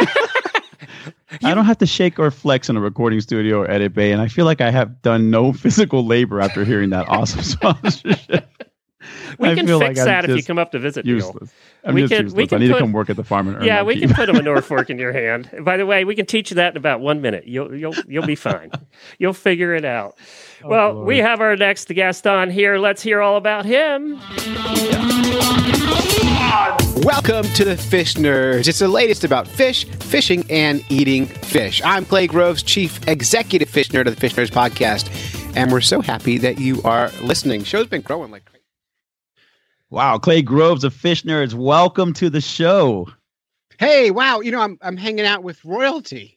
I don't have to shake or flex in a recording studio or edit bay, and I feel like I have done no physical labor after hearing that awesome sponsorship. we I can feel fix like I'm that if you just come up to visit. Neil. Useless. I'm we just can, useless. we can I need put, to come work at the farm and earn Yeah, my we keep. can put a manure fork in your hand. By the way, we can teach you that in about one minute. You'll you'll you'll be fine. You'll figure it out. Oh, well, Lord. we have our next guest on here. Let's hear all about him. Welcome to the Fish Nerds. It's the latest about fish, fishing, and eating fish. I'm Clay Groves, Chief Executive Fish Nerd of the Fish Nerds Podcast, and we're so happy that you are listening. Show's been growing like crazy. Wow, Clay Groves of Fish Nerds, welcome to the show. Hey, wow, you know, I'm I'm hanging out with royalty.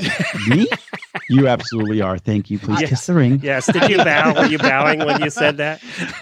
Me? You absolutely are. Thank you. Please Yes. kiss the ring. Yes. Did you bow? Were you bowing when you said that?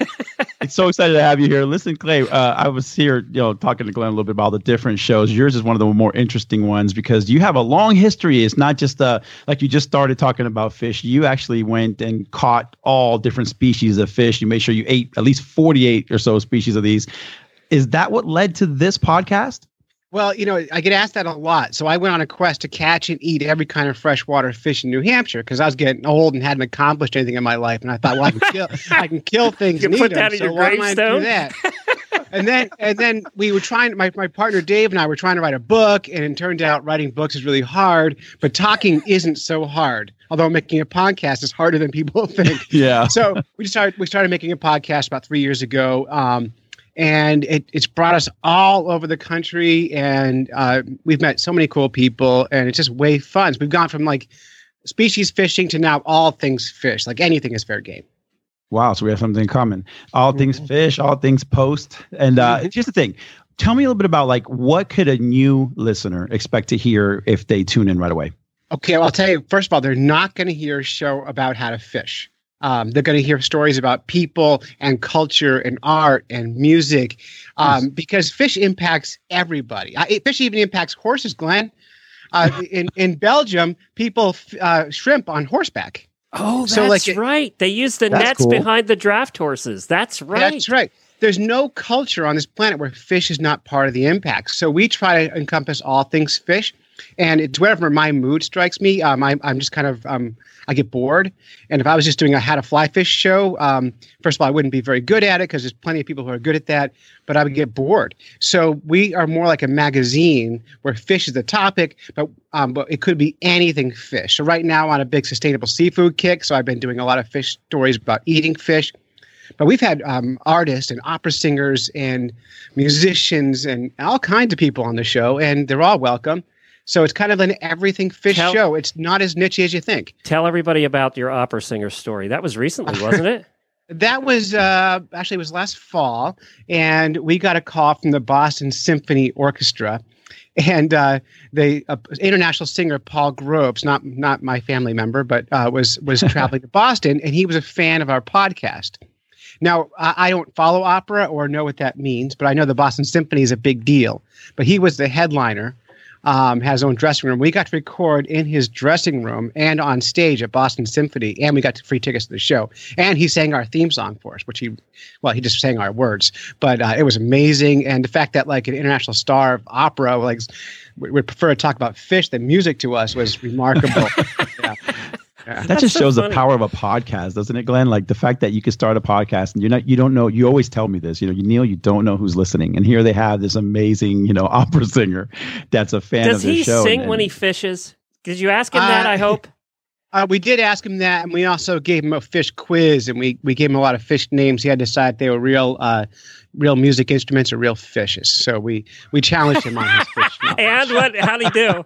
It's so excited to have you here. Listen, Clay, uh, I was here, you know, talking to Glenn a little bit about the different shows. Yours is one of the more interesting ones because you have a long history. It's not just uh, like you just started talking about fish. You actually went and caught all different species of fish. You made sure you ate at least forty-eight or so species of these. Is that what led to this podcast? Well, you know, I get asked that a lot. So I went on a quest to catch and eat every kind of freshwater fish in New Hampshire because I was getting old and hadn't accomplished anything in my life. And I thought, well, I can kill, I can kill things. You and put eat that them, in so your why don't I do gravestone? that? and then, and then we were trying. My my partner Dave and I were trying to write a book, and it turned out writing books is really hard, but talking isn't so hard. Although making a podcast is harder than people think. Yeah. So we started we started making a podcast about three years ago. Um, And it, it's brought us all over the country, and uh, we've met so many cool people, and it's just way fun. So we've gone from like species fishing to now all things fish. Like anything is fair game. Wow. So we have something in common. All things fish, all things post. And uh, Mm-hmm. here's the thing. Tell me a little bit about like what could a new listener expect to hear if they tune in right away? Okay, well, I'll tell you, first of all, they're not going to hear a show about how to fish. Um, they're going to hear stories about people and culture and art and music um, because fish impacts everybody. I, fish even impacts horses, Glenn. Uh, in, in Belgium, people uh, shrimp on horseback. Oh, that's So, like, it- right. They use the That's nets cool. behind the draft horses. That's right. That's right. There's no culture on this planet where fish is not part of the impact. So we try to encompass all things fish. And it's wherever my mood strikes me. Um, I, I'm just kind of, um, I get bored. And if I was just doing a how to fly fish show, um, first of all, I wouldn't be very good at it because there's plenty of people who are good at that, but I would get bored. So we are more like a magazine where fish is the topic, but, um, but it could be anything fish. So right now I'm on a big sustainable seafood kick. So I've been doing a lot of fish stories about eating fish. But we've had um, artists and opera singers and musicians and all kinds of people on the show, and they're all welcome. So it's kind of an everything fish Tell- show. It's not as niche as you think. Tell everybody about your opera singer story. That was recently, wasn't it? That was uh, actually it was last fall, and we got a call from the Boston Symphony Orchestra, and uh, the uh, international singer Paul Groves, not not my family member, but uh, was was traveling to Boston, and he was a fan of our podcast. Now, I, I don't follow opera or know what that means, but I know the Boston Symphony is a big deal. But he was the headliner. Um, has his own dressing room. We got to record in his dressing room and on stage at Boston Symphony, and we got free tickets to the show. And he sang our theme song for us, which he, well, he just sang our words, but uh, it was amazing. And the fact that like an international star of opera, like would prefer to talk about fish than music to us was remarkable. yeah. Yeah. That That's just so shows funny. the power of a podcast, doesn't it, Glenn? Like the fact that you could start a podcast and you're not, you don't know, you always tell me this, you know, you Neil, you don't know who's listening. And here they have this amazing, you know, opera singer that's a fan Does of the he show. sing and- when he fishes? Did you ask him that, Uh, I hope? Uh, we did ask him that, and we also gave him a fish quiz, and we, we gave him a lot of fish names. He had to decide if they were real uh, real music instruments or real fishes. So we we challenged him on his fish knowledge. And what? How'd he do?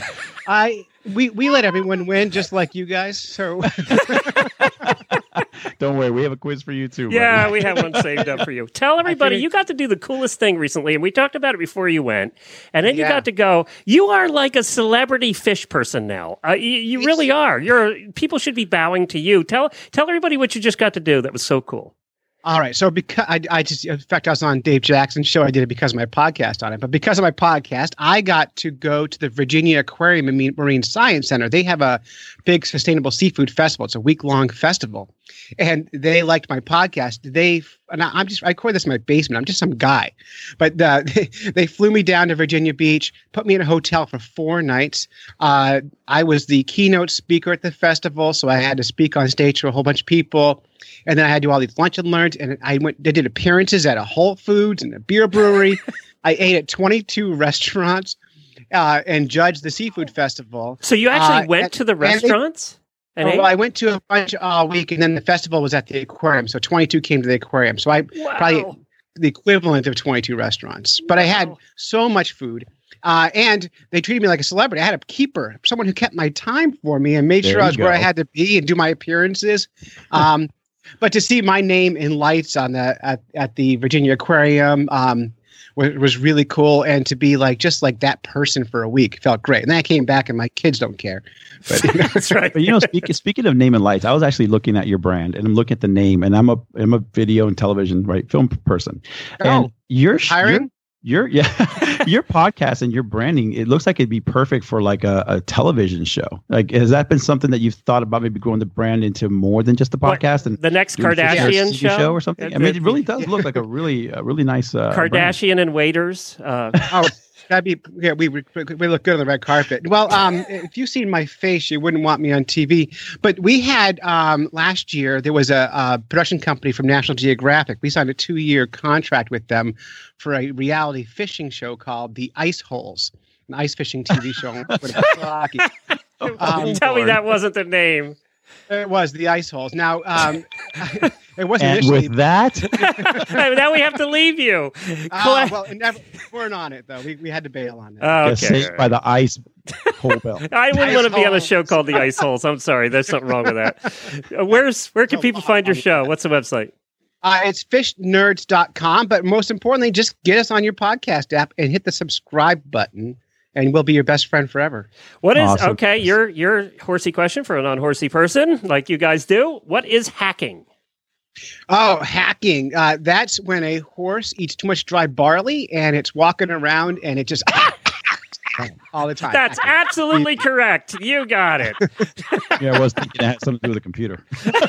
I we we let everyone win, just like you guys. So Don't worry, we have a quiz for you too. buddy. Yeah, we have one saved up for you. Tell everybody figured- you got to do the coolest thing recently, and we talked about it before you went. And then you Yeah. got to go. You are like a celebrity fish person now. Uh, you you really are. You're people should be bowing to you. Tell tell everybody what you just got to do. That was so cool. all right, so because I, I just in fact I was on Dave Jackson's show. I did it because of my podcast on it, but because of my podcast, I got to go to the Virginia Aquarium and Marine Science Center. They have a big sustainable seafood festival. It's a week long festival, and they liked my podcast. They and I'm just I record this in my basement. I'm just some guy, but uh, they, they flew me down to Virginia Beach, put me in a hotel for four nights. Uh, I was the keynote speaker at the festival, so I had to speak on stage to a whole bunch of people, and then I had to do all these lunch and learns. And I went, they did appearances at a Whole Foods and a beer brewery. I ate at twenty-two restaurants uh, and judged the seafood festival. So you actually uh, went and, to the restaurants? And they, oh, well, I went to a bunch all week, and then the festival was at the aquarium. So twenty-two came to the aquarium. So I wow. probably the equivalent of twenty-two restaurants. But wow. I had so much food. Uh, and they treated me like a celebrity. I had a keeper, someone who kept my time for me and made there sure I was go. where I had to be and do my appearances. Um, but to see my name in lights on the at, at the Virginia Aquarium um, was, was really cool. And to be like just like that person for a week felt great. And then I came back, and my kids don't care. But, you know. That's right. But you know, speaking speaking of name and lights, I was actually looking at your brand, and I'm looking at the name, and I'm a I'm a video and television right film person, oh, and you're hiring. Your yeah, your podcast and your branding, it looks like it'd be perfect for like a, a television show. Like, has that been something that you've thought about maybe growing the brand into more than just the podcast? What, and the next Kardashian show? show or something? I mean, it really does look like a really, a really nice uh, Kardashian brand. and waiters. Uh, oh, that'd be yeah. We we look good on the red carpet. Well, um, if you've seen my face, you wouldn't want me on T V. But we had um last year there was a, a production company from National Geographic. We signed a two-year contract with them for a reality fishing show called The Ice Holes, an ice fishing T V show. um, Tell me that wasn't the name. It was The Ice Holes. Now, um, it wasn't and initially. with that, now we have to leave you. Uh, well, it never, we weren't on it though. We we had to bail on it. Oh, okay. Saved by the ice hole bell. I wouldn't want to be on a show called The Ice Holes. I'm sorry, there's something wrong with that. Uh, where's where can people find your show? What's the website? Uh, it's fish nerds dot com, but most importantly, just get us on your podcast app and hit the subscribe button, and we'll be your best friend forever. What is, awesome. okay, your your horsey question for a non-horsey person, like you guys do. What is hacking? Oh, hacking. Uh, that's when a horse eats too much dry barley, and it's walking around, and it just... all the time. That's absolutely correct. You got it. Yeah, I was thinking it had something to do with the computer.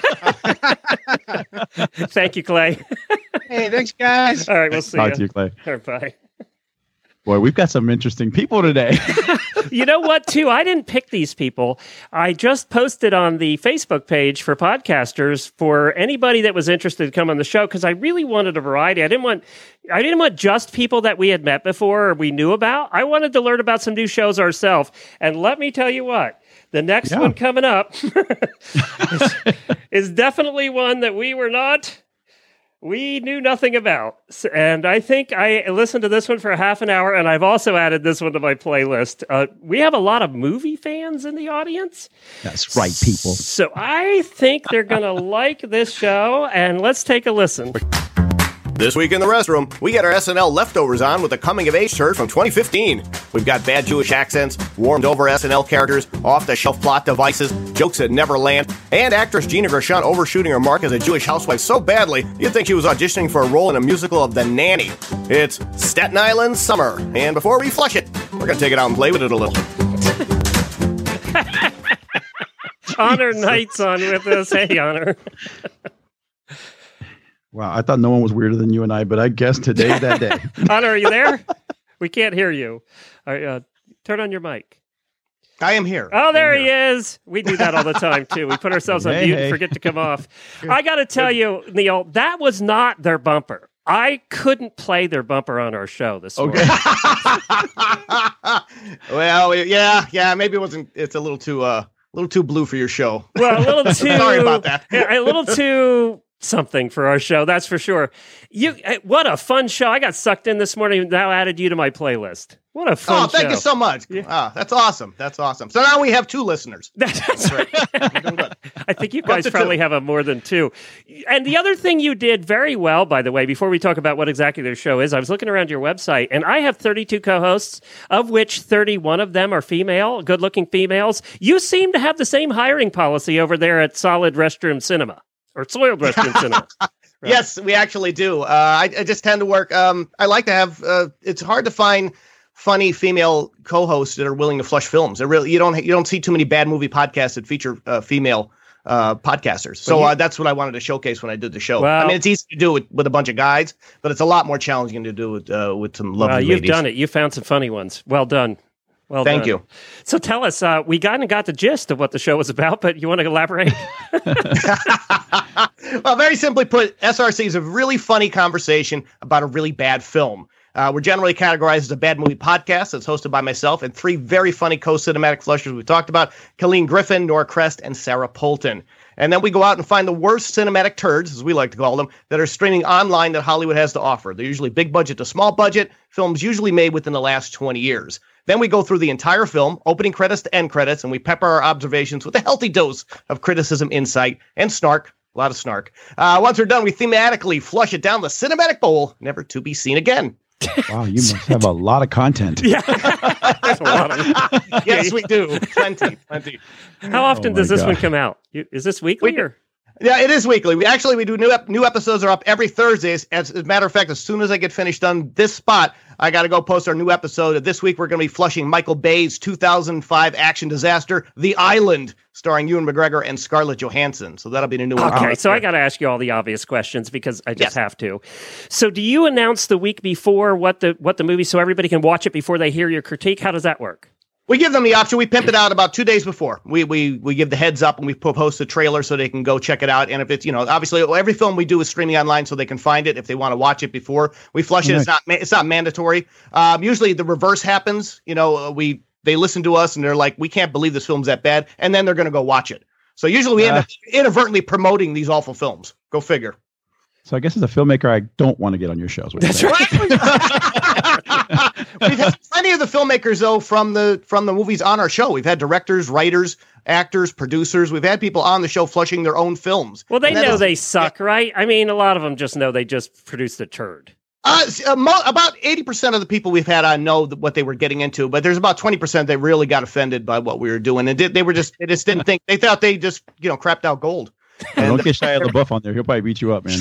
Thank you, Clay. Hey, thanks, guys. All right, we'll see Talk you. to you, Clay. All right, bye. Boy, we've got some interesting people today. You know what, too? I didn't pick these people. I just posted on the Facebook page for podcasters for anybody that was interested to come on the show because I really wanted a variety. I didn't want I didn't want just people that we had met before or we knew about. I wanted to learn about some new shows ourselves. And let me tell you what, the next yeah. one coming up is, is definitely one that we were not... We knew nothing about. And I think I listened to this one for a half an hour, and I've also added this one to my playlist. Uh, we have a lot of movie fans in the audience. That's right, people. So I think they're going to like this show, and let's take a listen. This week in the restroom, we get our S N L leftovers on with a coming-of-age shirt from twenty fifteen. We've got bad Jewish accents, warmed-over S N L characters, off-the-shelf plot devices, jokes that never land, and actress Gina Gershon overshooting her mark as a Jewish housewife so badly you'd think she was auditioning for a role in a musical of The Nanny. It's Staten Island Summer, and before we flush it, we're going to take it out and play with it a little. Honor Knight's on with us. Hey, Honor. Wow, I thought no one was weirder than you and I, but I guess today's that day. Honor, are you there? We can't hear you. All right, uh, turn on your mic. I am here. Oh, there he is. We do that all the time, too. We put ourselves on hey, mute hey. and forget to come off. I got to tell you, Neil, that was not their bumper. I couldn't play their bumper on our show this okay. morning. Well, yeah, yeah, maybe it wasn't, it's a little too, uh, a little too blue for your show. Well, a little too. Sorry about that. Yeah, a little too... something for our show, that's for sure. You, what a fun show! I got sucked in this morning. Now added you to my playlist. What a fun show! Oh, thank show. you so much. Yeah. Ah, that's awesome. That's awesome. So now we have two listeners. That's right. I think you guys probably two. have a more than two. And the other thing you did very well, by the way, before we talk about what exactly their show is, I was looking around your website, and I have thirty-two co-hosts, of which thirty-one of them are female, good-looking females. You seem to have the same hiring policy over there at Solid Restroom Cinema. Or Soiled Restroom Cinema. Right. Yes, we actually do. Uh, I, I just tend to work. Um, I like to have. Uh, it's hard to find funny female co-hosts that are willing to flush films. It really you don't you don't see too many bad movie podcasts that feature uh, female uh, podcasters. So Well, you- uh, that's what I wanted to showcase when I did the show. Well- I mean, it's easy to do it with a bunch of guys, but it's a lot more challenging to do it uh, with some lovely Well, you've ladies. done it. You found some funny ones. Well done. Well Thank done. you. So tell us, uh, we kind of got the gist of what the show was about, but you want to elaborate? Well, very simply put, S R C is a really funny conversation about a really bad film. Uh, we're generally categorized as a bad movie podcast that's hosted by myself and three very funny co-cinematic flushers we talked about, Colleen Griffin, Nora Crest, and Sarah Polton. And then we go out and find the worst cinematic turds, as we like to call them, that are streaming online that Hollywood has to offer. They're usually big budget to small budget, films usually made within the last twenty years. Then we go through the entire film, opening credits to end credits, and we pepper our observations with a healthy dose of criticism, insight, and snark. A lot of snark. Uh, once we're done, we thematically flush it down the cinematic bowl, never to be seen again. Wow, you must have a lot of content. Yeah. That's a lot of Yes, we do. Plenty, plenty. How often Oh does my this one God. come out? You, is this weekly or? Yeah, it is weekly. We actually we do new ep- new episodes are up every Thursday. As, as a matter of fact, as soon as I get finished on this spot, I got to go post our new episode. This week we're going to be flushing Michael Bay's two thousand five action disaster, The Island, starring Ewan McGregor and Scarlett Johansson. So that'll be the new one. Okay, so I got to ask you all the obvious questions because I just Yes. have to. So, do you announce the week before what the what the movie so everybody can watch it before they hear your critique? How does that work? We give them the option. We pimp it out about two days before. We we we give the heads up and we post the trailer so they can go check it out. And if it's, you know, obviously every film we do is streaming online so they can find it if they want to watch it before we flush it. It's not ma- it's not mandatory. Um, usually the reverse happens. You know, uh, we they listen to us and they're like, we can't believe this film's that bad, and then they're going to go watch it. So usually we end up inadvertently promoting these awful films. Go figure. So I guess as a filmmaker, I don't want to get on your shows. That's right. We've had plenty of the filmmakers though from the from the movies on our show. We've had directors, writers, actors, producers. We've had people on the show flushing their own films. Well, they And that know is- they suck, right? I mean, a lot of them just know they just produced a turd. Uh, s- uh, mo- about eighty percent of the people we've had on know th- what they were getting into, but there's about twenty percent that really got offended by what we were doing, and did, they were just they just didn't think they thought they just you know crapped out gold. Well, don't get Shia LaBeouf on there. He'll probably beat you up, man.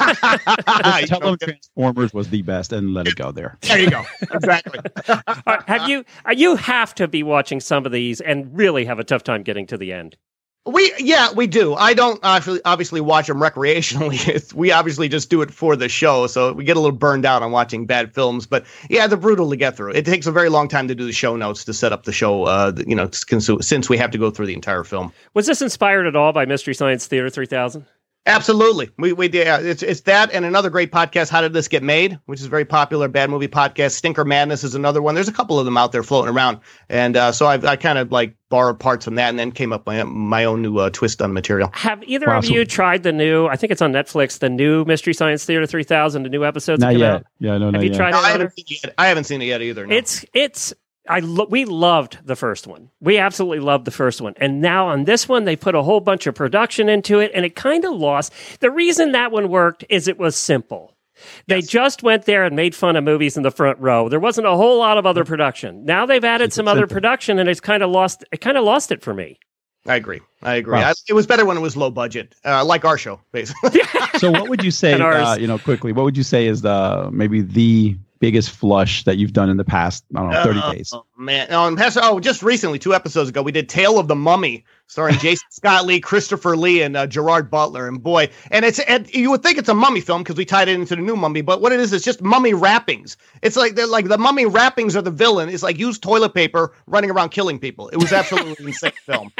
Just tell him Transformers was the best and let it go there. There you go. Exactly. All right, have you? uh, You have to be watching some of these and really have a tough time getting to the end. We yeah we do. I don't actually obviously watch them recreationally. It's, we obviously just do it for the show, so we get a little burned out on watching bad films. But yeah, they're brutal to get through. It takes a very long time to do the show notes to set up the show. Uh, you know, consu- since we have to go through the entire film. Was this inspired at all by Mystery Science Theater three thousand? Absolutely. We we yeah, it's it's that and another great podcast, How Did This Get Made, which is a very popular bad movie podcast. Stinker Madness is another one. There's a couple of them out there floating around, and uh, so I I kind of like borrowed parts from that and then came up with my, my own new uh, twist on the material. Have either Wow, of so- you tried the new? I think it's on Netflix. The new Mystery Science Theater three thousand. The new episodes that Not come yet. out. Yeah, no, Have not you yet. tried No, it? I Hunter? haven't seen it yet. I haven't seen it yet either. No. It's it's I lo- we loved the first one. We absolutely loved the first one, and now on this one they put a whole bunch of production into it, and it kind of lost. The reason that one worked is it was simple. They just went there and made fun of movies in the front row. There wasn't a whole lot of other production. Now they've added some other production, and it's kind of lost. It kind of lost it for me. I agree. I agree. Wow. I, it was better when it was low budget, uh, like our show, basically. So what would you say, And ours. uh, you know, quickly, what would you say is the maybe the biggest flush that you've done in the past, I don't know, thirty Uh, days? Oh, man. No, and Pastor, oh, just recently, two episodes ago, we did Tale of the Mummy, starring Jason Scott Lee, Christopher Lee, and uh, Gerard Butler. And boy, and it's and you would think it's a mummy film because we tied it into the new Mummy, but what it is is just mummy wrappings. It's like they're like the mummy wrappings are the villain. It's like used toilet paper running around killing people. It was absolutely insane film.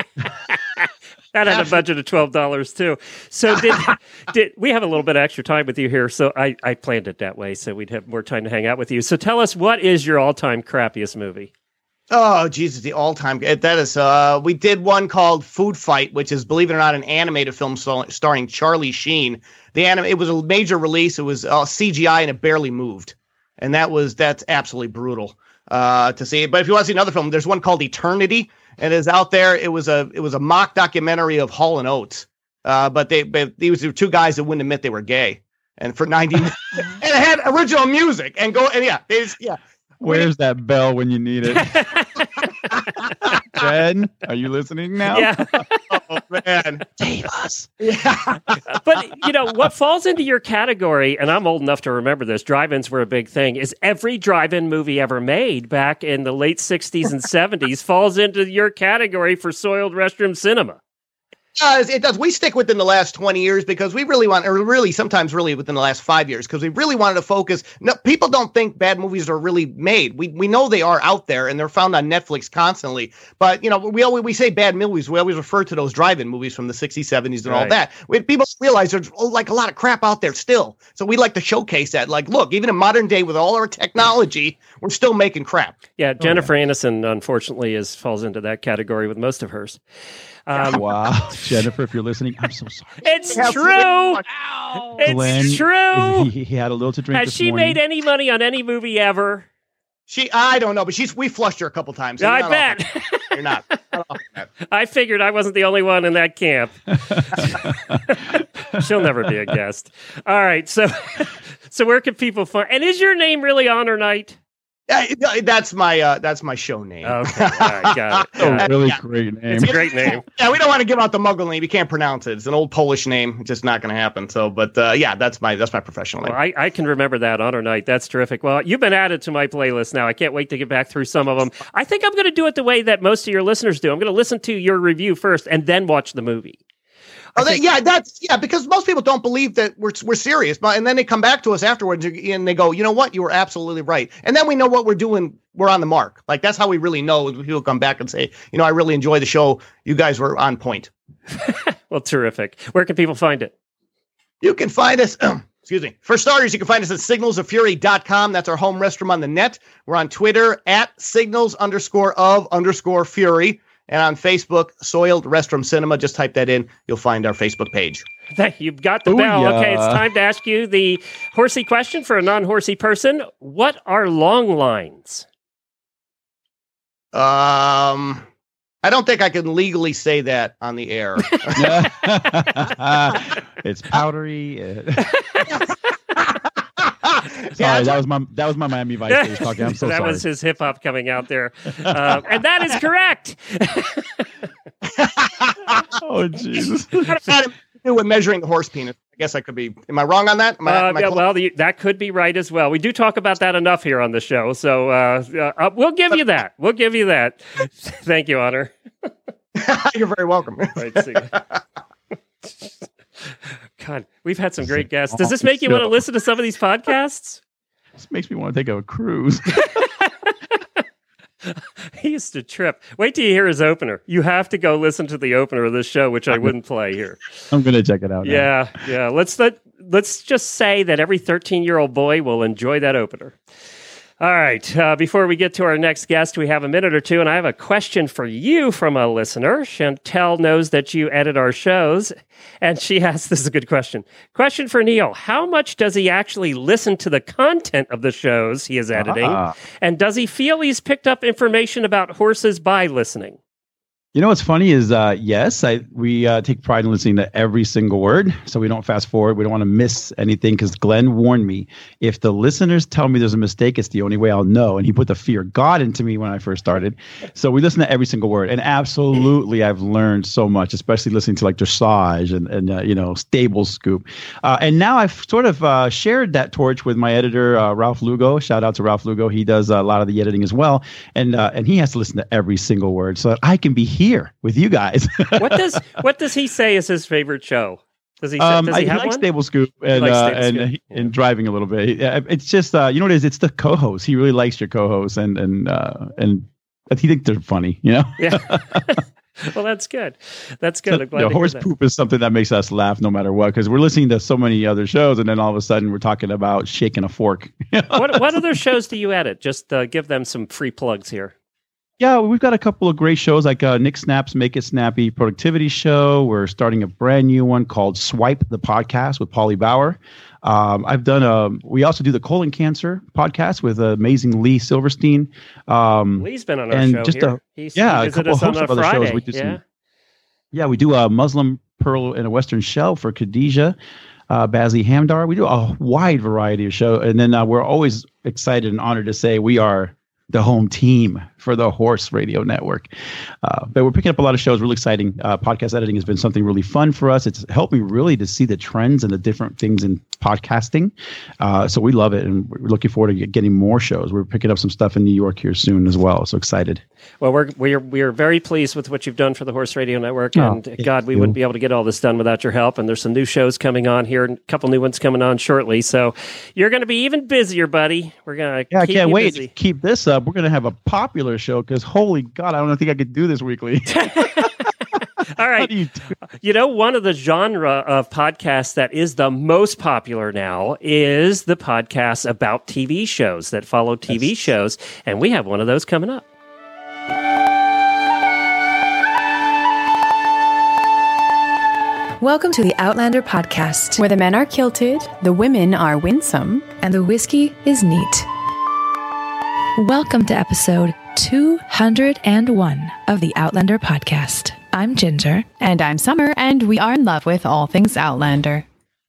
That had a budget of twelve dollars too. So did did we have a little bit of extra time with you here? So I, I planned it that way so we'd have more time to hang out with you. So tell us, what is your all time crappiest movie? Oh, Jesus, the all-time. That is, uh, we did one called Food Fight, which is, believe it or not, an animated film star- starring Charlie Sheen. The anim- It was a major release. It was uh, C G I and it barely moved. And that was, that's absolutely brutal uh, to see. But if you want to see another film, there's one called Eternity. And it's out there. It was a, it was a mock documentary of Hall and Oates. Uh, but they, but these were two guys that wouldn't admit they were gay. And for ninety minutes, and it had original music and go, and yeah, they just, yeah. Where's that bell when you need it? Jen, are you listening now? Yeah. Oh, man. Save us. Yeah. But, you know, what falls into your category, and I'm old enough to remember this, drive-ins were a big thing, is every drive-in movie ever made back in the late sixties and seventies falls into your category for soiled restroom cinema. does. It does. We stick within the last twenty years because we really want, or really sometimes really within the last five years, because we really wanted to focus. No, people don't think bad movies are really made. We we know they are out there and they're found on Netflix constantly. But, you know, we always we say bad movies. We always refer to those drive-in movies from the sixties, seventies and all Right. that. We, people realize there's oh, like a lot of crap out there still. So we like to showcase that. Like, look, even in modern day with all our technology, we're still making crap. Yeah, Jennifer Aniston, unfortunately, is falls into that category with most of hers. Um, Wow, Jennifer, if you're listening, I'm so sorry. It's Yeah, true. It's Glenn, true. He, he had a little to drink. Has this she morning. made any money on any movie ever? She, I don't know, but she's we flushed her a couple times. so I you're not bet. off- You're not. Not off that. I figured I wasn't the only one in that camp. She'll never be a guest. All right, so so where can people find? And is your name really Honor Knight? Uh, that's my uh, that's my show name. Okay, all right, got it. Oh, Got it. really Yeah. great name. It's a great name. Yeah, we don't want to give out the Muggle name. You can't pronounce it. It's an old Polish name. It's just not going to happen. So, but uh, yeah, that's my that's my professional name. Well, I, I can remember that Honor Night. That's terrific. Well, you've been added to my playlist now. I can't wait to get back through some of them. I think I'm going to do it the way that most of your listeners do. I'm going to listen to your review first and then watch the movie. Oh, they, yeah, that's yeah, because most people don't believe that we're we're serious, but and then they come back to us afterwards and they go, you know what, you were absolutely right, and then we know what we're doing. We're on the mark. Like that's how we really know. When people come back and say, you know, I really enjoy the show. You guys were on point. Well, terrific. Where can people find it? You can find us. Excuse me. For starters, you can find us at signals of fury dot com. That's our home restroom on the net. We're on Twitter at signals underscore of underscore fury. And on Facebook, Soiled Restroom Cinema. Just type that in. You'll find our Facebook page. You've got the Ooh, bell. yeah. Okay, it's time to ask you the horsey question for a non-horsey person. What are long lines? Um, I don't think I can legally say that on the air. It's powdery. uh, Yeah, sorry, that was my that was my Miami Vice that was talking. I'm so that sorry. was his hip hop coming out there. Uh, and that is correct. Oh Jesus! What does to do with measuring the horse penis? I guess I could be. Am I wrong on that? Am I, Uh, am I yeah, close? well, the, that could be right as well. We do talk about that enough here on the show, so uh, uh, we'll give you that. We'll give you that. Thank you, Honor. You're very welcome. Right, see. God, we've had some great guests. Does this make you want to listen to some of these podcasts? This makes me want to take a cruise. He used to trip. Wait till you hear his opener. You have to go listen to the opener of this show, which I wouldn't play here. I'm gonna check it out. now. Yeah, yeah. Let's let let's just say that every thirteen-year-old boy will enjoy that opener. All right. Uh, before we get to our next guest, we have a minute or two, and I have a question for you from a listener. Chantel knows that you edit our shows, and she asks, this is a good question. Question for Neil. How much does he actually listen to the content of the shows he is editing? Ah. And does he feel he's picked up information about horses by listening? You know what's funny is uh, yes, I we uh, take pride in listening to every single word, so we don't fast forward. We don't want to miss anything because Glenn warned me. If the listeners tell me there's a mistake, it's the only way I'll know. And he put the fear of God into me when I first started. So we listen to every single word, and absolutely, I've learned so much, especially listening to like dressage and and uh, you know stable scoop. Uh, and now I've sort of uh, shared that torch with my editor uh, Ralph Lugo. Shout out to Ralph Lugo. He does a lot of the editing as well, and uh, and he has to listen to every single word so that I can be here with you guys. What does what does he say is his favorite show? Does he say, Um, does I he have like one? Stable Scoop and likes uh, Stable and Scoop. uh, and driving a little bit. Yeah, it's just uh, you know what it is. It's the co-host. He really likes your co-hosts and and uh, and he thinks they're funny. You know. Yeah. Well, that's good. That's good. I'm glad The to hear horse that. poop is something that makes us laugh no matter what because we're listening to so many other shows and then all of a sudden we're talking about shaking a fork. what what other shows do you edit? Just uh, give them some free plugs here. Yeah, we've got a couple of great shows like uh, Nick Snap's Make It Snappy Productivity Show. We're starting a brand new one called Swipe the Podcast with Paulie Bauer. Um, I've done a. We also do the colon cancer podcast with uh, amazing Lee Silverstein. Um, Lee's been on our and show just here. A, He's, yeah, he a visited couple us on hosts a of other Friday. shows. We do yeah. some, yeah, we do a Muslim Pearl in a Western Shell for Khadijah. Uh, Bazzi Hamdar. We do a wide variety of shows, and then uh, we're always excited and honored to say we are the home team for the Horse Radio Network. Uh, but we're picking up a lot of shows, really exciting. Uh, podcast editing has been something really fun for us. It's helped me really to see the trends and the different things in podcasting. Uh, so we love it, and we're looking forward to getting more shows. We're picking up some stuff in New York here soon as well. So excited. Well, we're we're we're very pleased with what you've done for the Horse Radio Network, Oh, and thank God, we you. wouldn't be able to get all this done without your help. And there's some new shows coming on here, and a couple new ones coming on shortly. So you're going to be even busier, buddy. We're going to Yeah, I keep can't you wait busy. to keep this up. We're going to have a popular show because holy God, I don't think I could do this weekly. All right. You, you know, one of the genre of podcasts that is the most popular now is the podcasts about T V shows that follow T V shows. And we have one of those coming up. Welcome to the Outlander Podcast, where the men are kilted, the women are winsome, and the whiskey is neat. Welcome to episode two hundred one of the Outlander Podcast. I'm Ginger. And I'm Summer, and we are in love with all things Outlander.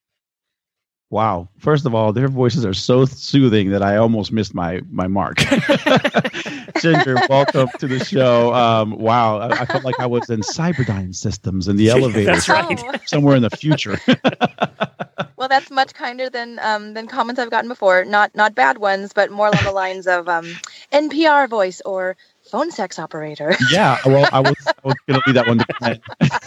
Wow. First of all, their voices are so soothing that I almost missed my my mark. Ginger, welcome to the show. Um, wow. I, I felt like I was in Cyberdyne Systems in the elevator. That's right. Somewhere in the future. Well, that's much kinder than um, than comments I've gotten before. Not not bad ones, but more along the lines of um, N P R voice or phone sex operator. Yeah. Well, I was, I was going to leave that one to Glenn.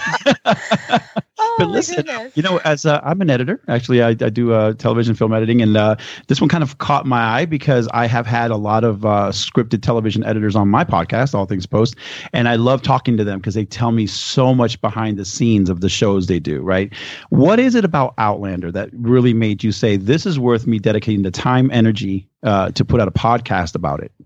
Oh, But my listen, goodness. you know, as uh, I'm an editor, actually, I, I do uh, television film editing, and uh, this one kind of caught my eye because I have had a lot of uh, scripted television editors on my podcast, All Things Post, and I love talking to them because they tell me so much behind the scenes of the shows they do, right? What is it about Outlander that really made you say, this is worth me dedicating the time, energy uh, to put out a podcast about it?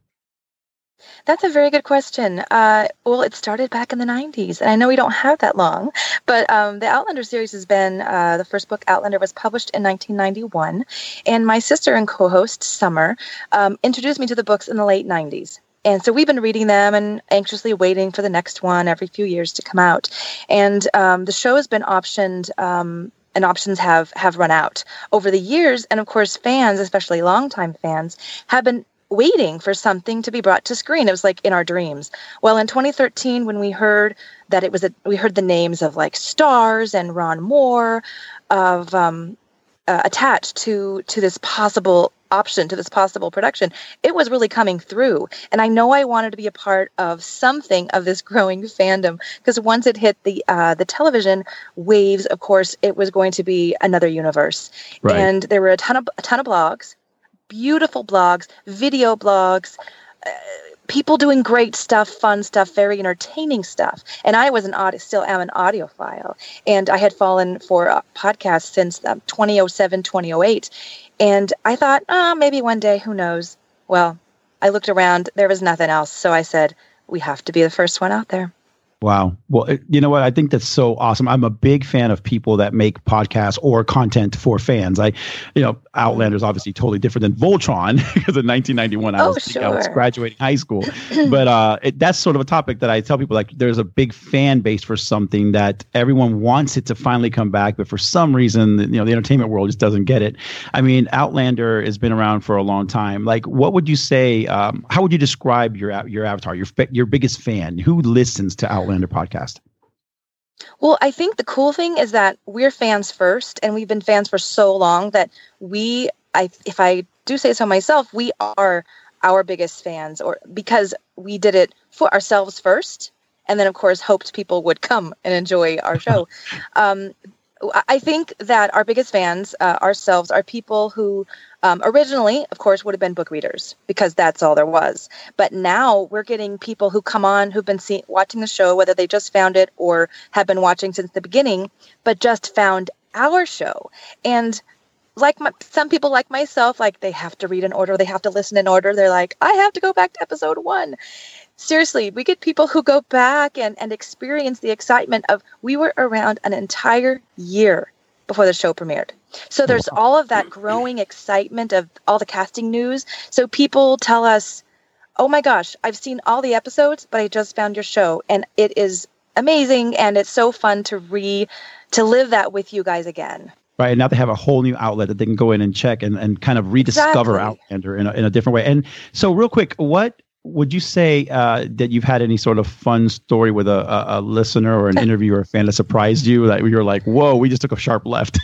That's a very good question. Uh, well, it started back in the nineties, and I know we don't have that long, but um, the Outlander series has been, uh, the first book, Outlander, was published in nineteen ninety-one, and my sister and co-host, Summer, um, introduced me to the books in the late nineties. And so we've been reading them and anxiously waiting for the next one every few years to come out. And um, the show has been optioned, um, and options have, have run out over the years. And of course, fans, especially longtime fans, have been waiting for something to be brought to screen. It was like in our dreams. Well, in twenty thirteen, when we heard that it was, a, we heard the names of like Stars and Ron Moore of um, uh, attached to to this possible option, to this possible production, it was really coming through. And I know I wanted to be a part of something of this growing fandom, because once it hit the uh, the television waves, of course, it was going to be another universe. Right. And there were a ton of a ton of blogs. Beautiful blogs, video blogs, uh, people doing great stuff, fun stuff, very entertaining stuff. And I was an audio, still am an audiophile. And I had fallen for uh, podcasts since um, twenty oh seven, twenty oh eight. And I thought, oh, maybe one day, who knows? Well, I looked around, there was nothing else. So I said, we have to be the first one out there. Wow. Well, it- you know what? I think that's so awesome. I'm a big fan of people that make podcasts or content for fans. I, you know, Outlander is obviously totally different than Voltron because in nineteen ninety-one I Oh, was I was sure. graduating high school. But uh, it, that's sort of a topic that I tell people, like, there's a big fan base for something that everyone wants it to finally come back, but for some reason, you know, the entertainment world just doesn't get it. I mean, Outlander has been around for a long time. Like, what would you say? Um, how would you describe your av- your avatar, your fa- your biggest fan? Who listens to Outlander podcast? Well, I think the cool thing is that we're fans first, and we've been fans for so long that we, I, if I do say so myself, we are our biggest fans, or because we did it for ourselves first, and then of course hoped people would come and enjoy our show. um, I think that our biggest fans uh, ourselves are people who um, originally, of course, would have been book readers because that's all there was. But now we're getting people who come on who've been see- watching the show, whether they just found it or have been watching since the beginning, but just found our show. And like my, some people like myself, like they have to read in order, they have to listen in order. They're like, I have to go back to episode one. Seriously, we get people who go back and, and experience the excitement of, we were around an entire year before the show premiered. So there's all of that growing excitement of all the casting news. So people tell us, oh my gosh, I've seen all the episodes, but I just found your show. And it is amazing. And it's so fun to re to live that with you guys again. Right. And now they have a whole new outlet that they can go in and check and, and kind of rediscover Exactly. Outlander in a, in a different way. And so real quick, what would you say uh, that you've had any sort of fun story with a, a, a listener or an interview or a fan that surprised you, that you're like, whoa, we just took a sharp left?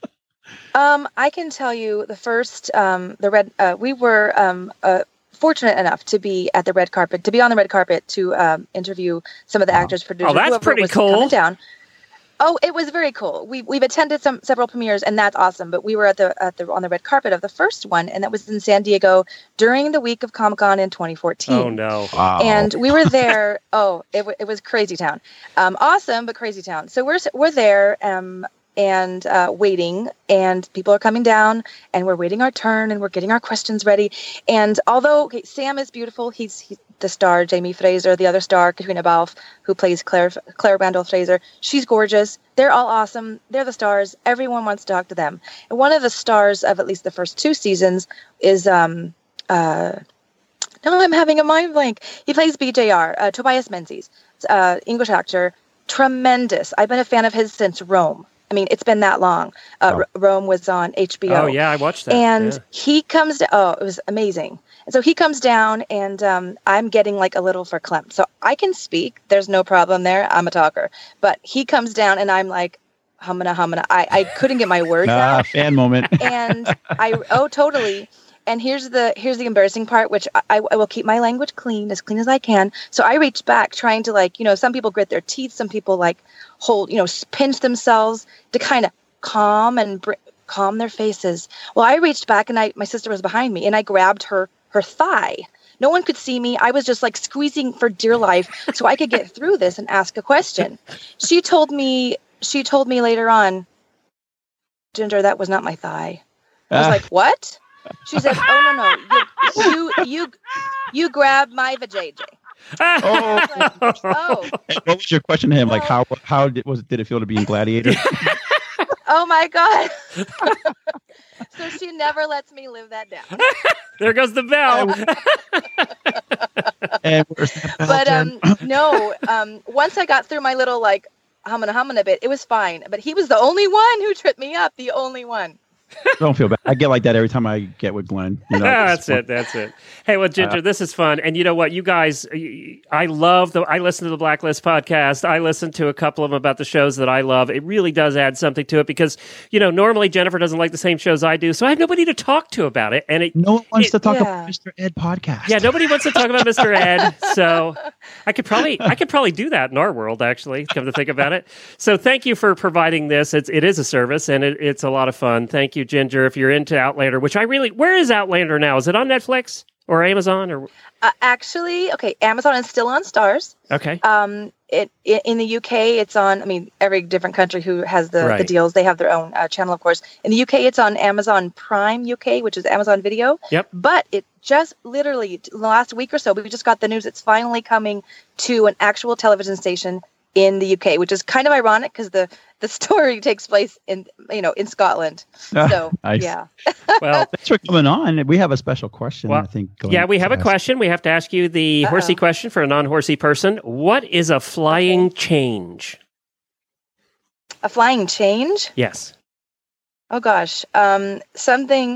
um, I can tell you the first, um, the red, uh, we were um, uh, fortunate enough to be at the red carpet, to be on the red carpet to um, interview some of the actors, producers. Oh, that's whoever pretty was cool. coming down. Oh, it was very cool. We we've attended some several premieres, and that's awesome. But we were at the at the on the red carpet of the first one, and that was in San Diego during the week of Comic-Con in twenty fourteen. Oh no! Wow. And we were there. Oh, it w- it was crazy town. Um, awesome, but crazy town. So we're we're there. Um, and uh, waiting, and people are coming down, and we're waiting our turn, and we're getting our questions ready. And although okay, Sam is beautiful, he's, he's the star, Jamie Fraser, the other star, Katrina Balfe, who plays Claire Claire Randall Fraser. She's gorgeous. They're all awesome. They're the stars. Everyone wants to talk to them. And one of the stars of at least the first two seasons is um uh. No, I'm having a mind blank. He plays B J R, uh, Tobias Menzies, uh, English actor, tremendous. I've been a fan of his since Rome. I mean, it's been that long. Uh, Oh. R- Rome was on H B O. Oh yeah, I watched that. And yeah. he comes down. Oh, it was amazing. And so he comes down, and um, I'm getting like a little verklempt. So I can speak. There's no problem there. I'm a talker. But he comes down, and I'm like, humana, humana. I, I couldn't get my words Ah, out. fan moment. And I, oh, totally. And here's the here's the embarrassing part, which I, I will keep my language clean, as clean as I can. So I reached back, trying to like, you know, some people grit their teeth, some people like hold, you know, s- pinch themselves to kind of calm and br- calm their faces. Well, I reached back, and I my sister was behind me, and I grabbed her her thigh. No one could see me. I was just like squeezing for dear life so I could get through this and ask a question. She told me she told me later on, Ginger, that was not my thigh. I was Ah. like, what? She said, "Oh no, no, you you you, you grabbed my vajayjay." Oh. Oh, What was your question to him? Like, how how did was it, did it feel to be in Gladiator? oh my God! So she never lets me live that down. There goes the bell. And where's that bell, But Jen? um, no, um, once I got through my little like humana humana bit, it was fine. But he was the only one who tripped me up. The only one. Don't feel bad. I get like that every time I get with Glenn. You know, Ah, it's that's it. That's it. Hey, well, Ginger, Uh, this is fun. And you know what? You guys, I love the, I listen to the Blacklist podcast. I listen to a couple of them about the shows that I love. It really does add something to it because, you know, normally Jennifer doesn't like the same shows I do. So I have nobody to talk to about it. And it, No one wants it- to talk yeah. about Mister Ed podcast. yeah, nobody wants to talk about Mister Ed. So I could probably, I could probably do that in our world, actually, come to think about it. So thank you for providing this. It's, it is a service and it, it's a lot of fun. Thank you, Ginger. If you're into Outlander, which I really, where is Outlander now? Is it on Netflix or Amazon or? Uh, actually, okay, Amazon is still on Stars. Okay. Um, it, it in the U K, it's on. I mean, every different country who has the, the Right. deals, they have their own uh, channel, of course. In the U K, it's on Amazon Prime U K, which is Amazon Video. Yep. But it just literally the last week or so, we just got the news. It's finally coming to an actual television station in the U K, which is kind of ironic because the the story takes place in you know in Scotland. Ah, So nice. yeah. Well, Thanks for coming on. We have a special question, Well, I think. Glenn yeah, we have a asked. question. We have to ask you the Uh-oh. horsey question for a non-horsey person. What is a flying change? A flying change. Yes. Oh gosh, um, something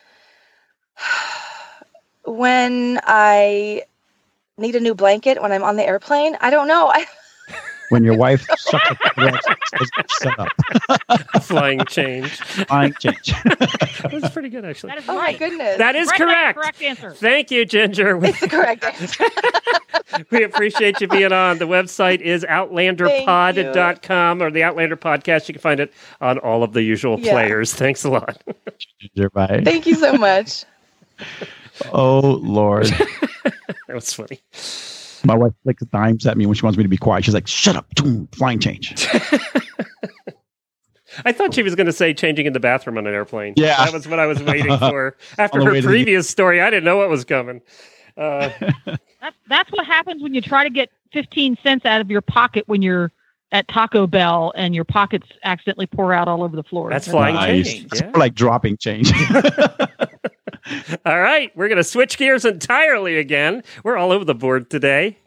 when I need a new blanket when I'm on the airplane. I don't know. I, When your wife shuts up, says, shut up. A flying change. Flying change. That was pretty good, actually. That is oh my right. goodness, That is Right, correct. Correct answer. Thank you, Ginger. We, it's the correct answer. we appreciate you being on. The website is outlander pod dot com or the Outlander podcast. You can find it on all of the usual Yeah. players. Thanks a lot. Bye. Thank you so much. Oh, Lord. That was funny. My wife like dimes at me when she wants me to be quiet. She's like, shut up. Boom, flying change. I thought she was going to say changing in the bathroom on an airplane. Yeah. That was what I was waiting for. After On the way her to the- previous story, I didn't know what was coming. Uh, That's that's what happens when you try to get fifteen cents out of your pocket when you're at Taco Bell and your pockets accidentally pour out all over the floor. That's flying Nice. change. It's Yeah. more like dropping change. All right, we're going to switch gears entirely again. We're all over the board today.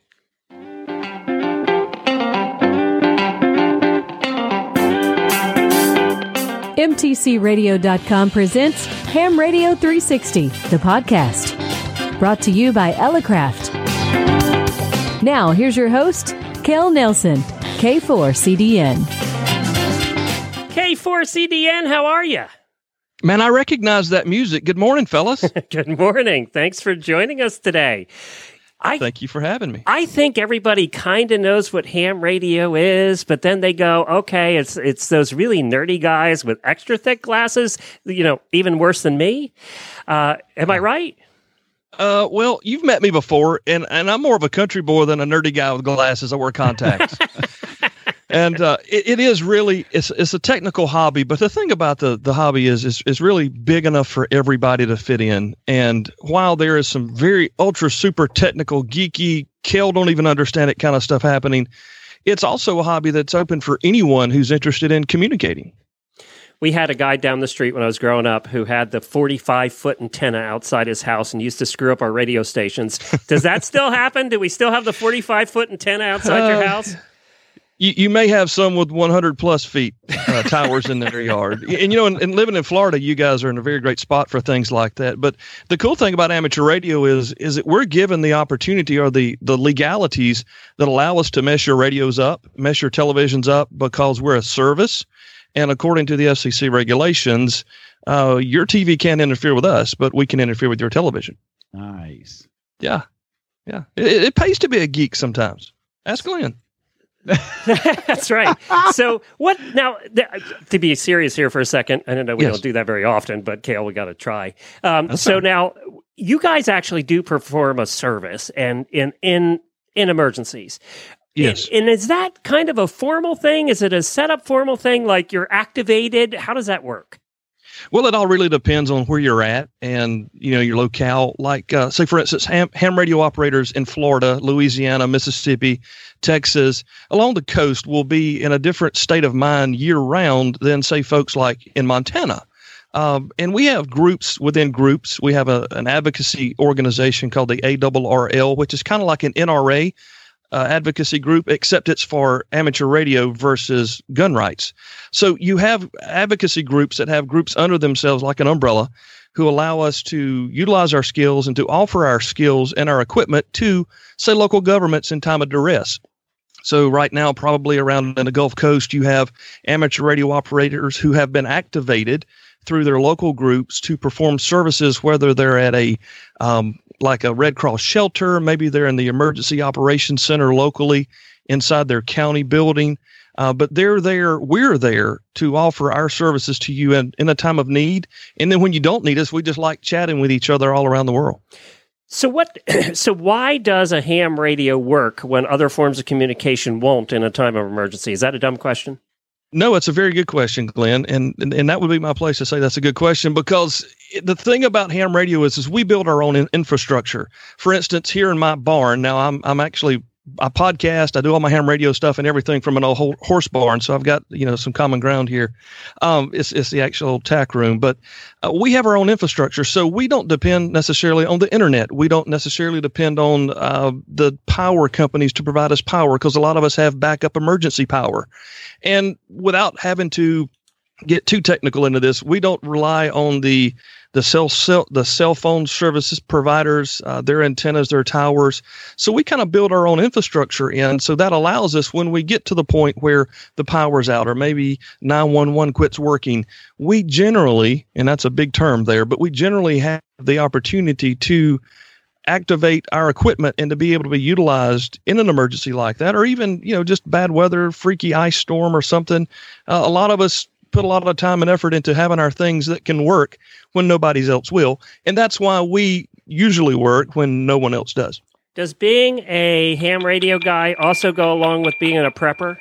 M T C radio dot com presents Ham Radio three sixty, the podcast. Brought to you by Elecraft, Now, here's your host, Kel Nelson, K four C D N. K four C D N, how are you? Man, I recognize that music. Good morning, fellas. Good morning. Thanks for joining us today. I, Thank you for having me. I think everybody kind of knows what ham radio is, but then they go, okay, it's it's those really nerdy guys with extra thick glasses, you know, even worse than me. Uh, am I right? Uh, well, you've met me before, and, and I'm more of a country boy than a nerdy guy with glasses. I wear contacts. And uh, it, it is really, it's it's a technical hobby, but the thing about the, the hobby is, is is really big enough for everybody to fit in. And while there is some very ultra super technical, geeky, Kel don't even understand it kind of stuff happening, it's also a hobby that's open for anyone who's interested in communicating. We had a guy down the street when I was growing up who had the forty-five foot antenna outside his house and used to screw up our radio stations. Does that still happen? Do we still have the forty-five foot antenna outside uh, your house? You, you may have some with one hundred plus feet uh, towers in their yard. And, you know, and, and living in Florida, you guys are in a very great spot for things like that. But the cool thing about amateur radio is is that we're given the opportunity or the, the legalities that allow us to mess your radios up, mess your televisions up, because we're a service. And according to the F C C regulations, uh, your T V can't interfere with us, but we can interfere with your television. Nice. Yeah. Yeah. It, it pays to be a geek sometimes. Ask Glenn. That's right. So what now, th- to be serious here for a second, I don't know we Yes. don't do that very often, but Kale, we got to try. Um, That's so fine. now you guys actually do perform a service and in, in, in emergencies. Yes. And, and is that kind of a formal thing? Is it a setup formal thing? Like you're activated? How does that work? Well, it all really depends on where you're at and, you know, your locale. Like, uh, say, for instance, ham, ham radio operators in Florida, Louisiana, Mississippi, Texas, along the coast will be in a different state of mind year round than, say, folks like in Montana. Um, and we have groups within groups. We have a, an advocacy organization called the A R R L, which is kind of like an N R A Uh, advocacy group, except it's for amateur radio versus gun rights. So you have advocacy groups that have groups under themselves like an umbrella who allow us to utilize our skills and to offer our skills and our equipment to, say, local governments in time of duress. So right now, probably around in the Gulf Coast, you have amateur radio operators who have been activated through their local groups to perform services, whether they're at a um, like a Red Cross shelter, maybe they're in the emergency operations center locally inside their county building. Uh, but they're there, we're there to offer our services to you in, in a time of need. And then when you don't need us, we just like chatting with each other all around the world. So what? So why does a ham radio work when other forms of communication won't in a time of emergency? Is that a dumb question? No, it's a very good question, Glenn. And, and and that would be my place to say that's a good question, because the thing about ham radio is, is we build our own in- infrastructure. For instance, here in my barn, now I'm I'm actually, I podcast, I do all my ham radio stuff and everything from an old ho- horse barn. So I've got, you know, some common ground here. Um, it's, it's the actual tack room, but uh, we have our own infrastructure. So we don't depend necessarily on the internet. We don't necessarily depend on uh, the power companies to provide us power, because a lot of us have backup emergency power. And without having to get too technical into this, we don't rely on the the cell, cell the cell phone services providers, uh, their antennas, their towers. So we kind of build our own infrastructure in. So that allows us, when we get to the point where the power's out or maybe nine one one quits working, we generally, and that's a big term there, but we generally have the opportunity to activate our equipment and to be able to be utilized in an emergency like that, or even, you know, just bad weather, freaky ice storm or something. Uh, a lot of us put a lot of time and effort into having our things that can work when nobody else will. And that's why we usually work when no one else does. Does being a ham radio guy also go along with being a prepper?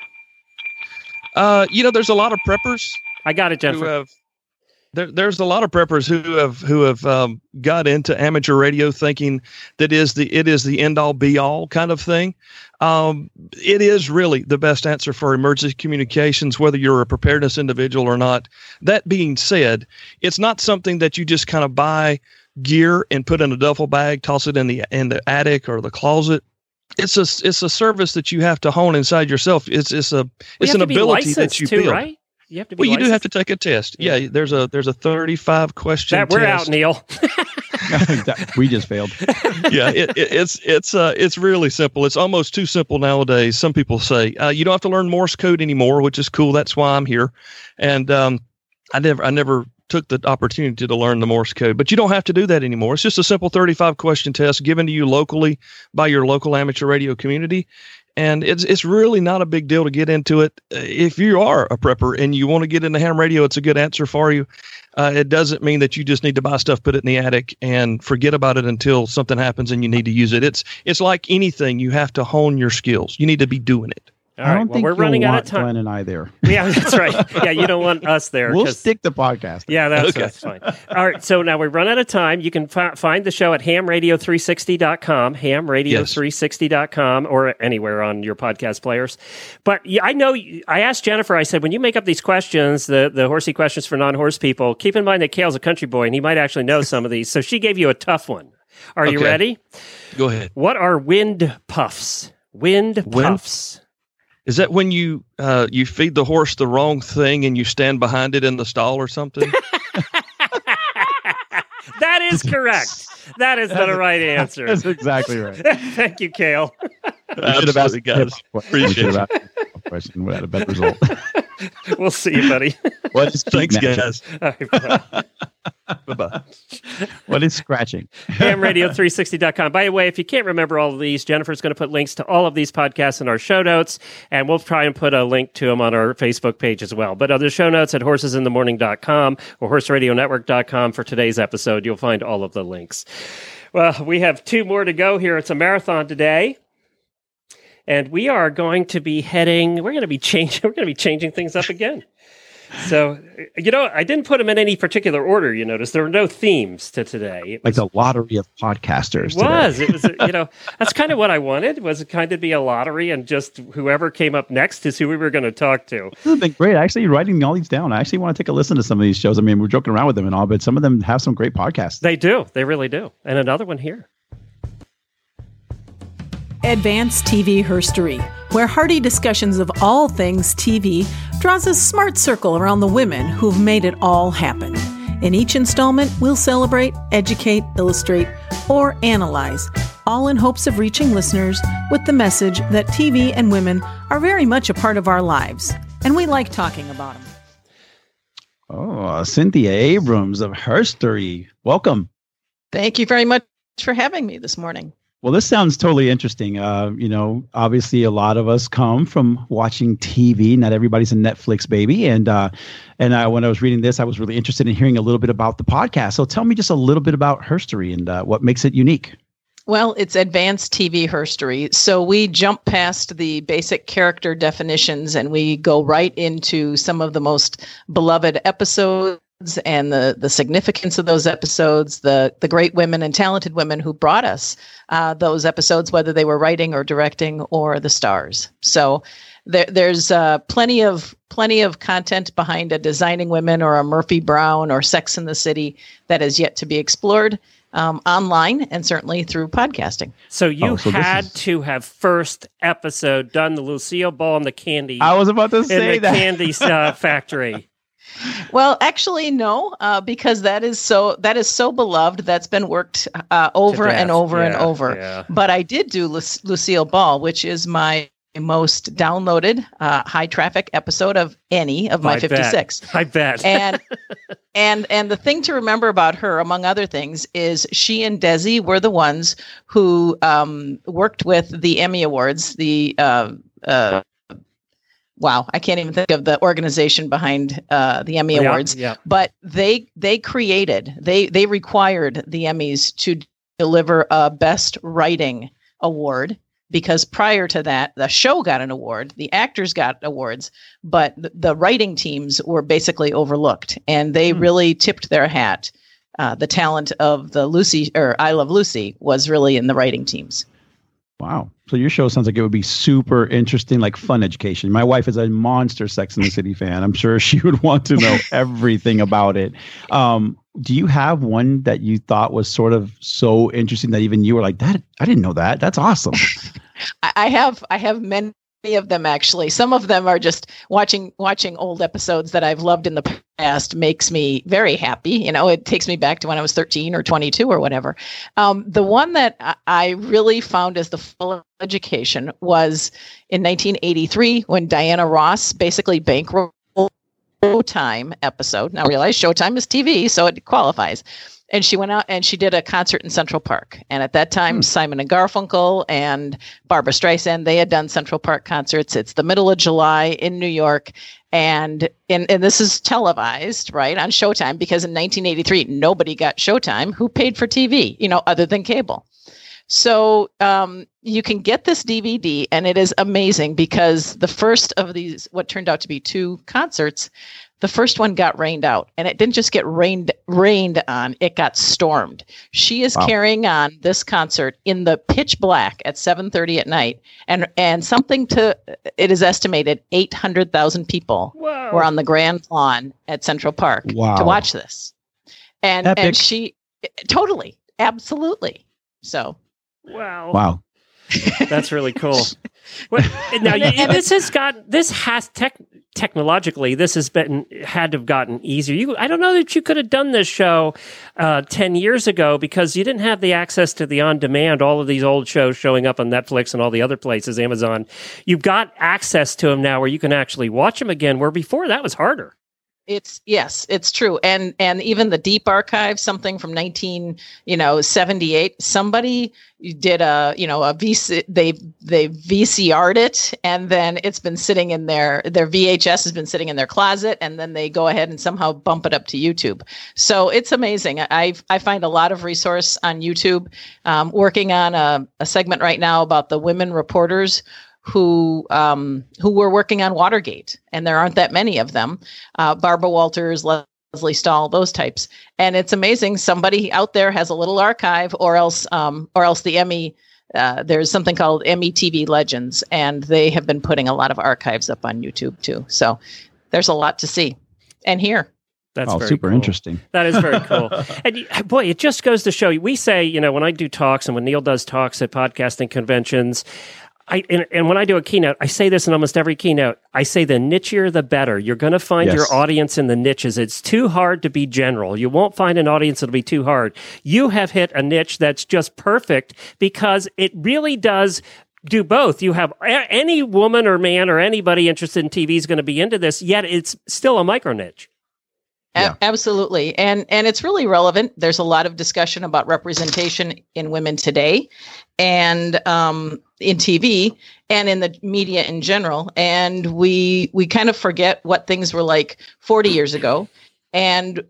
Uh, you know, there's a lot of preppers. I got it, Jennifer. Who have, there, there's a lot of preppers who have who have um, got into amateur radio thinking that is the it is the end all be all kind of thing. Um, it is really the best answer for emergency communications, whether you're a preparedness individual or not. That being said, it's not something that you just kind of buy gear and put in a duffel bag, toss it in the in the attic or the closet. It's a it's a service that you have to hone inside yourself. It's it's a it's an ability that you too, build. Right? You have to be well, you licensed. do have to take a test. Yeah, yeah there's a there's a thirty-five question that we're test. out, Neil. We just failed. yeah, it, it, it's it's uh, it's really simple. It's almost too simple nowadays. Some people say uh, you don't have to learn Morse code anymore, which is cool. That's why I'm here. And um, I never I never took the opportunity to learn the Morse code, but you don't have to do that anymore. It's just a simple thirty-five question test given to you locally by your local amateur radio community. And it's it's really not a big deal to get into it. If you are a prepper and you want to get into ham radio, it's a good answer for you. Uh, it doesn't mean that you just need to buy stuff, put it in the attic, and forget about it until something happens and you need to use it. It's it's like anything. You have to hone your skills. You need to be doing it. All right, I don't well, think we're you'll running out want of time. Glenn and I there. Yeah, that's right. Yeah, you don't want us there. We'll 'cause- stick the podcast. Yeah, that's, Okay. that's fine. All right, so now we've run out of time. You can fi- find the show at ham radio three sixty dot com, ham radio three sixty dot com, or anywhere on your podcast players. But yeah, I know, you- I asked Jennifer, I said, when you make up these questions, the, the horsey questions for non-horse people, keep in mind that Cale's a country boy, and he might actually know some of these. So she gave you a tough one. Are you Okay. ready? Go ahead. What are wind puffs? Wind Wind- puffs. Is that when you uh, you feed the horse the wrong thing and you stand behind it in the stall or something? That is correct. That is the right answer. That's exactly right. Thank you, Cale. Absolutely, guys. Appreciate it. Question. We had a better result. We'll see you, buddy. What is Thanks, magic? guys. All right, bye. Bye-bye. What is scratching? ham radio three sixty dot com. By the way, if you can't remember all of these, Jennifer's going to put links to all of these podcasts in our show notes, and we'll try and put a link to them on our Facebook page as well. But other show notes at horses in the morning dot com or horse radio network dot com for today's episode. You'll find all of the links. Well, we have two more to go here. It's a marathon today. And we are going to be heading, we're going to be changing, we're going to be changing things up again. So, you know, I didn't put them in any particular order. You notice there were no themes to today. It Like the lottery of podcasters. It was. Today. It was. You know, that's kind of what I wanted. Was it kind of be a lottery, and just whoever came up next is who we were going to talk to. This has been great. Actually, writing all these down. I actually want to take a listen to some of these shows. I mean, we're joking around with them and all, but some of them have some great podcasts. They do. They really do. And another one here. Advanced T V Herstory, where hearty discussions of all things T V draws a smart circle around the women who've made it all happen. In each installment, we'll celebrate, educate, illustrate, or analyze, all in hopes of reaching listeners with the message that T V and women are very much a part of our lives, and we like talking about them. Oh, Cynthia Abrams of Herstory. Welcome. Thank you very much for having me this morning. Well, this sounds totally interesting. Uh, you know, obviously, a lot of us come from watching T V. Not everybody's a Netflix baby, and uh, and uh, when I was reading this, I was really interested in hearing a little bit about the podcast. So, tell me just a little bit about Herstory and uh, what makes it unique. Well, it's Advanced T V Herstory. So we jump past the basic character definitions and we go right into some of the most beloved episodes and the, the significance of those episodes, the, the great women and talented women who brought us uh, those episodes, whether they were writing or directing or the stars. So there, there's uh, plenty of plenty of content behind a Designing Women or a Murphy Brown or Sex and the City that is yet to be explored um, online and certainly through podcasting. So you Oh, so this had is- to have first episode done the Lucille Ball and the candy. I was about to in say the that. candy uh, factory. Well, actually, no, uh, because that is so that is so beloved. That's been worked uh, over To death. and over and Yeah, over. yeah. But I did do Lu- Lucille Ball, which is my most downloaded uh, high traffic episode of any of my I bet. fifty-six. I bet. and and and the thing to remember about her, among other things, is she and Desi were the ones who um, worked with the Emmy Awards. The uh, uh, wow, I can't even think of the organization behind uh, the Emmy Yeah, Awards. yeah. But they they created they they required the Emmys to deliver a Best Writing award. Because prior to that, the show got an award, the actors got awards, but the, the writing teams were basically overlooked, and they Hmm. really tipped their hat. Uh, the talent of the Lucy or I Love Lucy was really in the writing teams. Wow. So your show sounds like it would be super interesting, like fun education. My wife is a monster Sex and the City fan. I'm sure she would want to know everything about it. Um, do you have one that you thought was sort of so interesting that even you were like, that? I didn't know that. That's awesome. I, I have I have many of them, actually. Some of them are just watching watching old episodes that I've loved in the past makes me very happy. You know, it takes me back to when I was thirteen or twenty-two or whatever. Um, the one that I really found as the full education was in nineteen eighty-three when Diana Ross basically bankrolled Showtime episode. Now, I realize Showtime is T V, so it qualifies. And she went out and she did a concert in Central Park. And at that time, hmm. Simon and Garfunkel and Barbra Streisand, they had done Central Park concerts. It's the middle of July in New York. And, and, and this is televised, right, on Showtime, because in nineteen eighty-three, nobody got Showtime. Who paid for T V, you know, other than cable? So um, you can get this D V D, and it is amazing because the first of these, what turned out to be two concerts, the first one got rained out, and it didn't just get rained rained on, it got stormed. She is wow. carrying on this concert in the pitch black at seven thirty at night, and and something to, it is estimated eight hundred thousand people Whoa. Were on the grand lawn at Central Park wow. to watch this. And Epic. And she, totally, absolutely. So. Wow. Wow. That's really cool. Well, now, you, this has got, this has tech, technologically, this has been, had to have gotten easier. You, I don't know that you could have done this show uh, ten years ago because you didn't have the access to the on-demand, all of these old shows showing up on Netflix and all the other places, Amazon. You've got access to them now where you can actually watch them again, where before that was harder. It's yes, it's true. And and even the deep archive, something from nineteen, you know, seventy-eight, somebody did a, you know, a V C, they they V C R'd it, and then it's been sitting in their their V H S has been sitting in their closet, and then they go ahead and somehow bump it up to YouTube. So it's amazing. I I find a lot of resource on YouTube. Um, working on a, a segment right now about the women reporters who um, who were working on Watergate, and there aren't that many of them. Uh, Barbara Walters, Leslie Stahl, those types, and it's amazing. Somebody out there has a little archive, or else, um, or else the Emmy. Uh, there's something called Emmy T V Legends, and they have been putting a lot of archives up on YouTube too. So there's a lot to see and hear. That's oh, very super cool. interesting. That is very cool. And boy, it just goes to show you. We say, you know, when I do talks and when Neil does talks at podcasting conventions. I, and, and when I do a keynote, I say this in almost every keynote. I say the nichier, the better. You're going to find yes. your audience in the niches. It's too hard to be general. You won't find an audience that'll be too hard. You have hit a niche that's just perfect because it really does do both. You have a- any woman or man or anybody interested in T V is going to be into this, yet it's still a micro niche. Yeah. A- absolutely. And and it's really relevant. There's a lot of discussion about representation in women today and um, in T V and in the media in general. And we we kind of forget what things were like forty years ago. And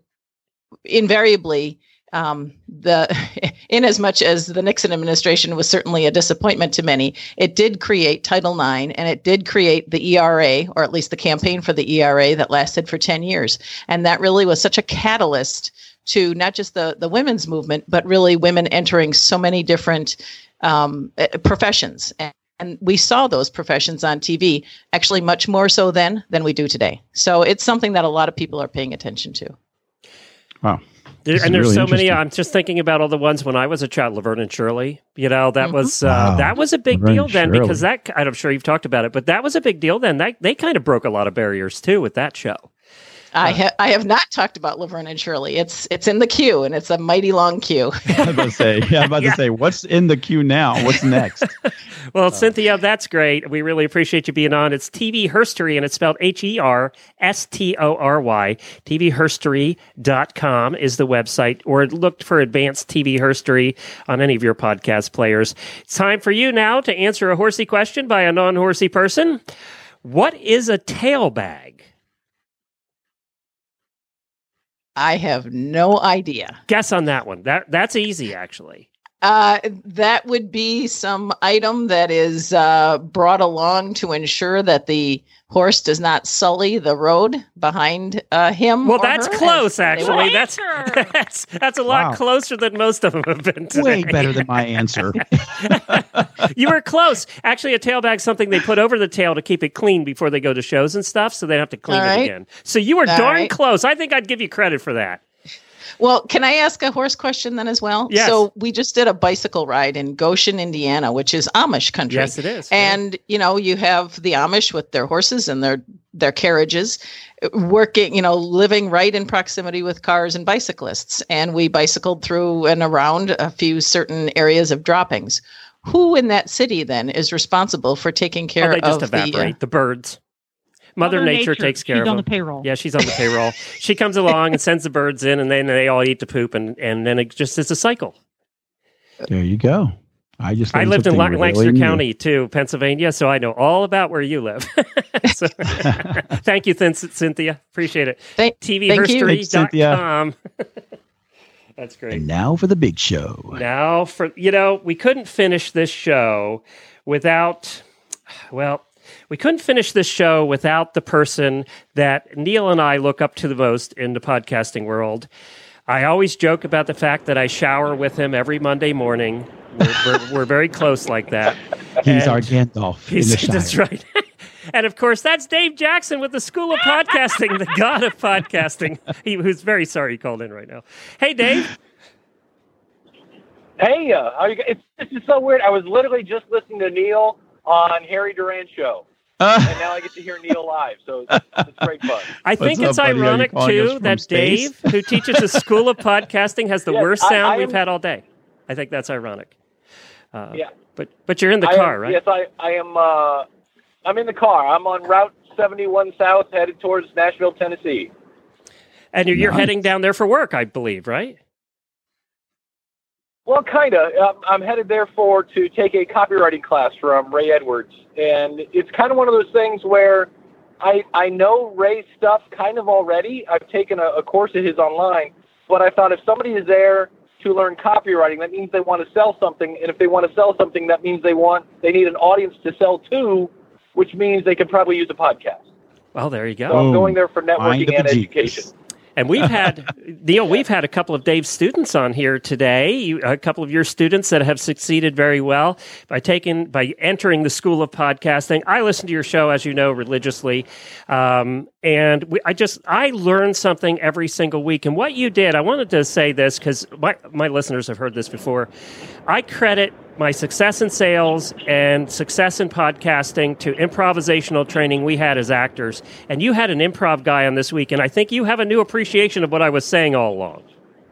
invariably, um, the in as much as the Nixon administration was certainly a disappointment to many, it did create Title nine, and it did create the E R A, or at least the campaign for the E R A that lasted for ten years. And that really was such a catalyst to not just the, the women's movement, but really women entering so many different um, professions. And, and we saw those professions on T V, actually much more so then than we do today. So it's something that a lot of people are paying attention to. Wow. There, and there's really so many. I'm just thinking about all the ones when I was a child. Laverne and Shirley. You know, that mm-hmm. was uh, wow. that was a big Laverne deal then Shirley. Because that. I'm sure you've talked about it, but that was a big deal then. That they kind of broke a lot of barriers too with that show. I have I have not talked about Laverne and Shirley. It's it's in the queue, and it's a mighty long queue. I was about to say, yeah, I'm about yeah. to say, what's in the queue now? What's next? Well, uh, Cynthia, that's great. We really appreciate you being on. It's T V Herstory, and it's spelled H E R S T O R Y. T V herstory dot com is the website, or look for Advanced T V Herstory on any of your podcast players. It's time for you now to answer a horsey question by a non-horsey person. What is a tail bag? I have no idea. Guess on that one. That that's easy, actually. Uh, that would be some item that is uh, brought along to ensure that the horse does not sully the road behind uh, him. Well, that's close, actually. That's, that's that's a lot wow. closer than most of them have been today. Way better than my answer. You were close. Actually, a tail bag's something they put over the tail to keep it clean before they go to shows and stuff, so they don't have to clean All it right. again. So you were All darn right. close. I think I'd give you credit for that. Well, can I ask a horse question then as well? Yes. So we just did a bicycle ride in Goshen, Indiana, which is Amish country. Yes, it is. And, you know, you have the Amish with their horses and their their carriages working, you know, living right in proximity with cars and bicyclists. And we bicycled through and around a few certain areas of droppings. Who in that city then is responsible for taking care oh, they just of evaporate, the, uh, the birds? Mother, Mother Nature, Nature takes care she's of them. on the payroll. Yeah, she's on the payroll. She comes along and sends the birds in, and then they all eat the poop, and, and then it just is a cycle. There you go. I just I lived in something La- Lancaster really new. County too, Pennsylvania, so I know all about where you live. So, thank you, Th- Cynthia. Appreciate it. Thank, T V thank you. herstory dot com. That's great. And now for the big show. Now for, you know, we couldn't finish this show without, well, we couldn't finish this show without the person that Neil and I look up to the most in the podcasting world. I always joke about the fact that I shower with him every Monday morning. We're, we're, we're very close like that. He's And our Gandalf in he's- the Shire. That's right. And of course, that's Dave Jackson with the School of Podcasting, the god of podcasting, he, who's very sorry he called in right now. Hey, Dave. Hey, uh, how you guys? It's, this is so weird. I was literally just listening to Neil on Harry Duran show, uh. and now I get to hear Neil live. So it's, it's great fun. I think What's it's up, buddy? Are you ironic, calling us too, from that space? Dave, who teaches the School of Podcasting, has the Yes, worst I- sound I we've am- had all day. I think that's ironic. Uh, Yeah. But but you're in the I car, am, right? Yes, I, I am. Uh, I'm in the car. I'm on Route seventy-one South, headed towards Nashville, Tennessee. And you're, you're Nice. heading down there for work, I believe, right? Well, kind of. Um, I'm headed there for to take a copywriting class from Ray Edwards, and it's kind of one of those things where I I know Ray's stuff kind of already. I've taken a, a course of his online, but I thought if somebody is there to learn copywriting, that means they want to sell something, and if they want to sell something, that means they want they need an audience to sell to, which means they could probably use a podcast. Well, there you go. So I'm going there for Mind networking of and the genius. education. And we've had, Neil, we've had a couple of Dave's students on here today, you, a couple of your students that have succeeded very well by taking, by entering the School of Podcasting. I listen to your show, as you know, religiously. Um, and we, I just, I learn something every single week. And what you did, I wanted to say this because my, my listeners have heard this before. I credit my success in sales and success in podcasting to improvisational training we had as actors. And you had an improv guy on this week, and I think you have a new appreciation of what I was saying all along.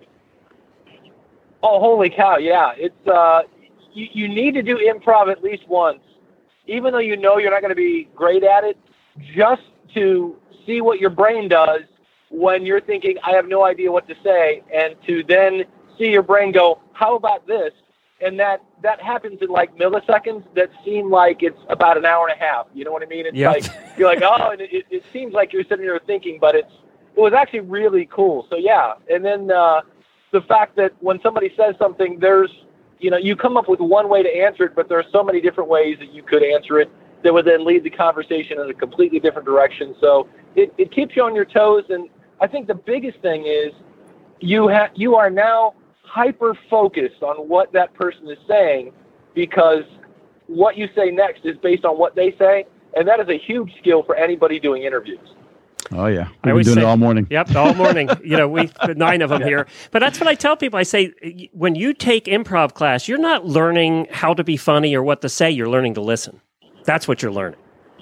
Oh, holy cow! Yeah, it's uh, you, you need to do improv at least once, even though you know you're not going to be great at it, just to see what your brain does when you're thinking, I have no idea what to say, and to then see your brain go, how about this? And that, that happens in like milliseconds that seem like it's about an hour and a half. You know what I mean? It's Yep. like, you're like, oh, and it, it seems like you're sitting there thinking, but it's, it was actually really cool. So yeah. And then, uh, the fact that when somebody says something, there's, you know, you come up with one way to answer it, but there are so many different ways that you could answer it that would then lead the conversation in a completely different direction. So it, it keeps you on your toes. And I think the biggest thing is you have, you are now hyper focused on what that person is saying, because what you say next is based on what they say. And that is a huge skill for anybody doing interviews. Oh, yeah. I We've been always doing say- it all morning. Yep, all morning. You know, we nine of them here. But that's what I tell people. I say, when you take improv class, you're not learning how to be funny or what to say. You're learning to listen. That's what you're learning.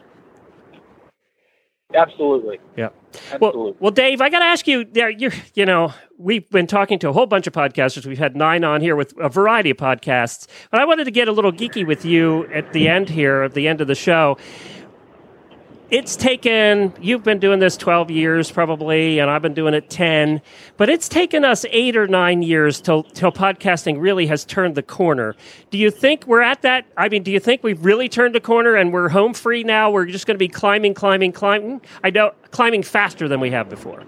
Absolutely. Yeah. Well, well, Dave, I got to ask you. There, you you know, we've been talking to a whole bunch of podcasters. We've had nine on here with a variety of podcasts. But I wanted to get a little geeky with you at the end here, at the end of the show. It's taken, you've been doing this twelve years probably, and I've been doing it ten, but it's taken us eight or nine years till, till podcasting really has turned the corner. Do you think we're at that? I mean, do you think we've really turned the corner and we're home free now? We're just going to be climbing, climbing, climbing? I know, climbing faster than we have before.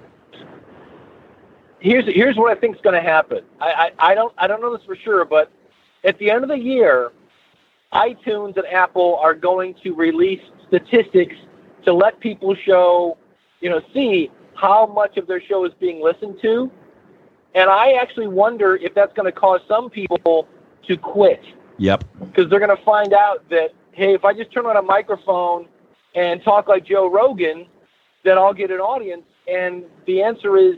Here's here's what I think is going to happen. I, I, I don't I don't know this for sure, but at the end of the year, iTunes and Apple are going to release statistics to let people show, you know, see how much of their show is being listened to. And I actually wonder if that's going to cause some people to quit, Yep. because they're going to find out that, hey, if I just turn on a microphone and talk like Joe Rogan, then I'll get an audience. And the answer is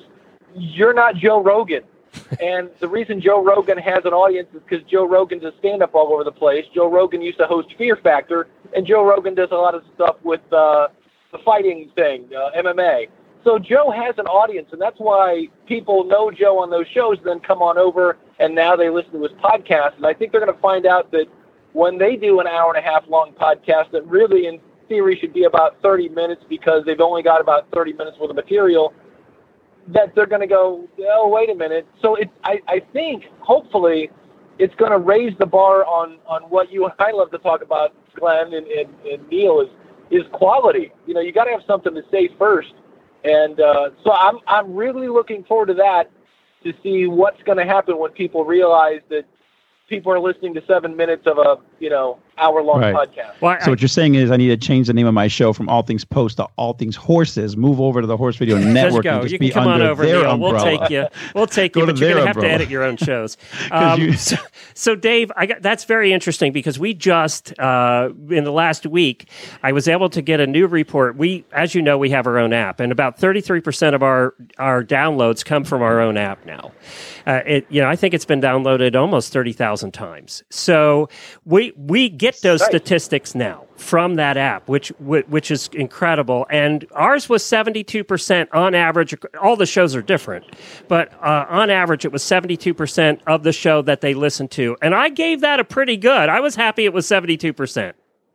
you're not Joe Rogan. And the reason Joe Rogan has an audience is because Joe Rogan does stand-up all over the place. Joe Rogan used to host Fear Factor, and Joe Rogan does a lot of stuff with uh, the fighting thing, uh, M M A. So Joe has an audience, and that's why people know Joe on those shows, then come on over, and now they listen to his podcast. And I think they're going to find out that when they do an hour and a half long podcast that really in theory should be about thirty minutes because they've only got about thirty minutes worth of material, that they're going to go, oh, wait a minute. So it, I, I think, hopefully, it's going to raise the bar on, on what you and I love to talk about, Glenn and, and, and Neil, is, is quality. You know, you got to have something to say first. And uh, so I'm I'm really looking forward to that, to see what's going to happen when people realize that people are listening to seven minutes of a, you know, hour-long Right. podcast. Well, So what you're saying is I need to change the name of my show from All Things Post to All Things Horses, move over to the Horse Video Network, go. and just You can be come on under over, their Neil. umbrella. We'll take you. We'll take Go you, to but you're their going to have to umbrella. edit your own shows. Um, you- so, so, Dave, I got, that's very interesting because we just, uh, in the last week, I was able to get a new report. We, as you know, we have our own app, and about thirty-three percent of our, our downloads come from our own app now. Uh, it, you know, I think it's been downloaded almost thirty thousand times. So we we get those statistics now from that app, which which is incredible. And ours was seventy-two percent on average. All the shows are different, but uh, on average, it was seventy-two percent of the show that they listened to. And I gave that a pretty good. I was happy it was seventy-two percent.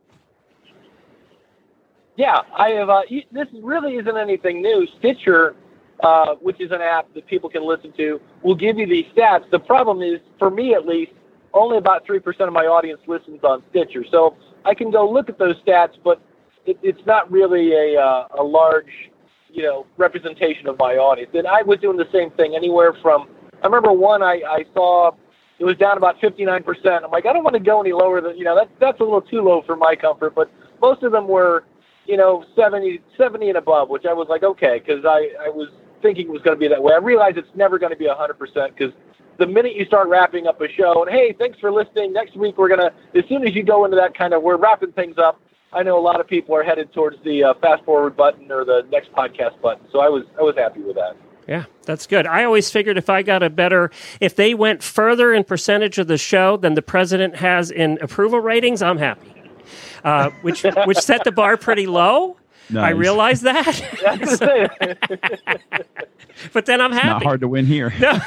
Yeah, I have. Uh, you- this really isn't anything new. Stitcher, uh, which is an app that people can listen to, will give you these stats. The problem is, for me at least, only about three percent of my audience listens on Stitcher. So I can go look at those stats, but it, it's not really a uh, a large, you know, representation of my audience. And I was doing the same thing, anywhere from, I remember one I, I saw, it was down about fifty-nine percent. I'm like, I don't want to go any lower than, you know, that's, that's a little too low for my comfort. But most of them were, you know, seventy, seventy and above, which I was like, okay, because I, I was thinking it was going to be that way. I realized it's never going to be one hundred percent because the minute you start wrapping up a show and, hey, thanks for listening, next week we're going to, as soon as you go into that kind of, we're wrapping things up, I know a lot of people are headed towards the uh, fast forward button or the next podcast button. So I was I was happy with that. Yeah, that's good. I always figured if I got a better, if they went further in percentage of the show than the president has in approval ratings, I'm happy. Uh, which which set the bar pretty low. I Nice. realize that. But then I'm happy. Not hard to win here. No.